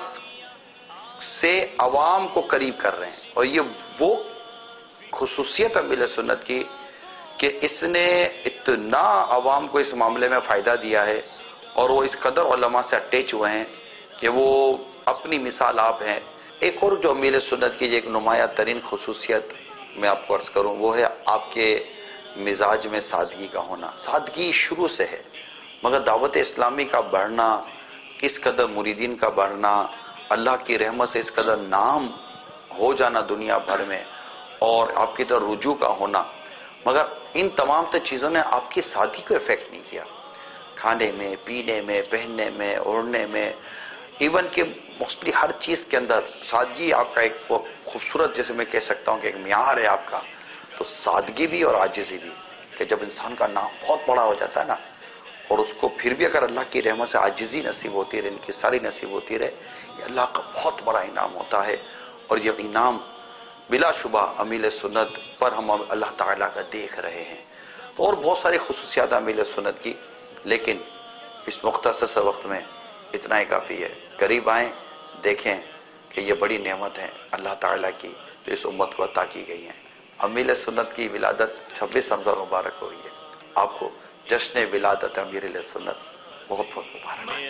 سے عوام کو قریب کر رہے ہیں، اور یہ وہ خصوصیت امیر سنت کی کہ اس نے اتنا عوام کو اس معاملے میں فائدہ دیا ہے اور وہ اس قدر علماء سے اٹیچ ہوئے ہیں کہ وہ اپنی مثال آپ ہیں۔ ایک اور جو امیر سنت کی ایک نمایاں ترین خصوصیت میں آپ کو عرض کروں وہ ہے آپ کے مزاج میں سادگی کا ہونا۔ سادگی شروع سے ہے، مگر دعوت اسلامی کا بڑھنا، اس قدر مریدین کا بڑھنا، اللہ کی رحمت سے اس قدر نام ہو جانا دنیا بھر میں اور آپ کی طرف رجوع کا ہونا، مگر ان تمام تو چیزوں نے آپ کی سادگی کو افیکٹ نہیں کیا۔ کھانے میں، پینے میں، پہننے میں، اوڑھنے میں، ایون کہ موسٹلی ہر چیز کے اندر سادگی آپ کا ایک خوبصورت، جیسے میں کہہ سکتا ہوں کہ ایک معیار ہے آپ کا، تو سادگی بھی اور عاجزی بھی، کہ جب انسان کا نام بہت بڑا ہو جاتا ہے نا اور اس کو پھر بھی اگر اللہ کی رحمت سے عاجزی نصیب ہوتی رہے، ان کی ساری نصیب ہوتی رہے، یہ اللہ کا بہت بڑا انعام ہوتا ہے، اور یہ انعام بلا شبہ امیر سنت پر ہم اللہ تعالیٰ کا دیکھ رہے ہیں۔ اور بہت ساری خصوصیات امیر سنت کی، لیکن اس مختصر سے وقت میں اتنا ہی کافی ہے۔ قریب آئیں، دیکھیں کہ یہ بڑی نعمت ہے اللہ تعالیٰ کی جو اس امت کو عطا کی گئی ہے۔ امیر سنت کی ولادت چھبیس رمضان مبارک ہوئی ہے، آپ کو جشن ولادت امیر سنت بہت بہت مبارک ہے۔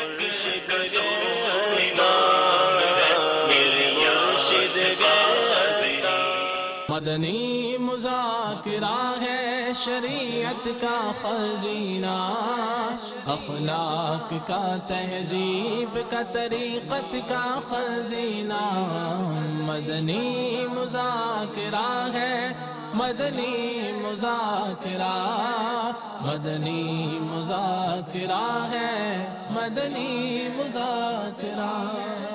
مدنی مذاکرہ ہے شریعت کا خزینہ، اخلاق کا، تہذیب کا، طریقت کا خزینہ۔ مدنی مذاکرہ ہے، مدنی مذاکرہ، مدنی مذاکرہ ہے، مدنی مذاکرہ۔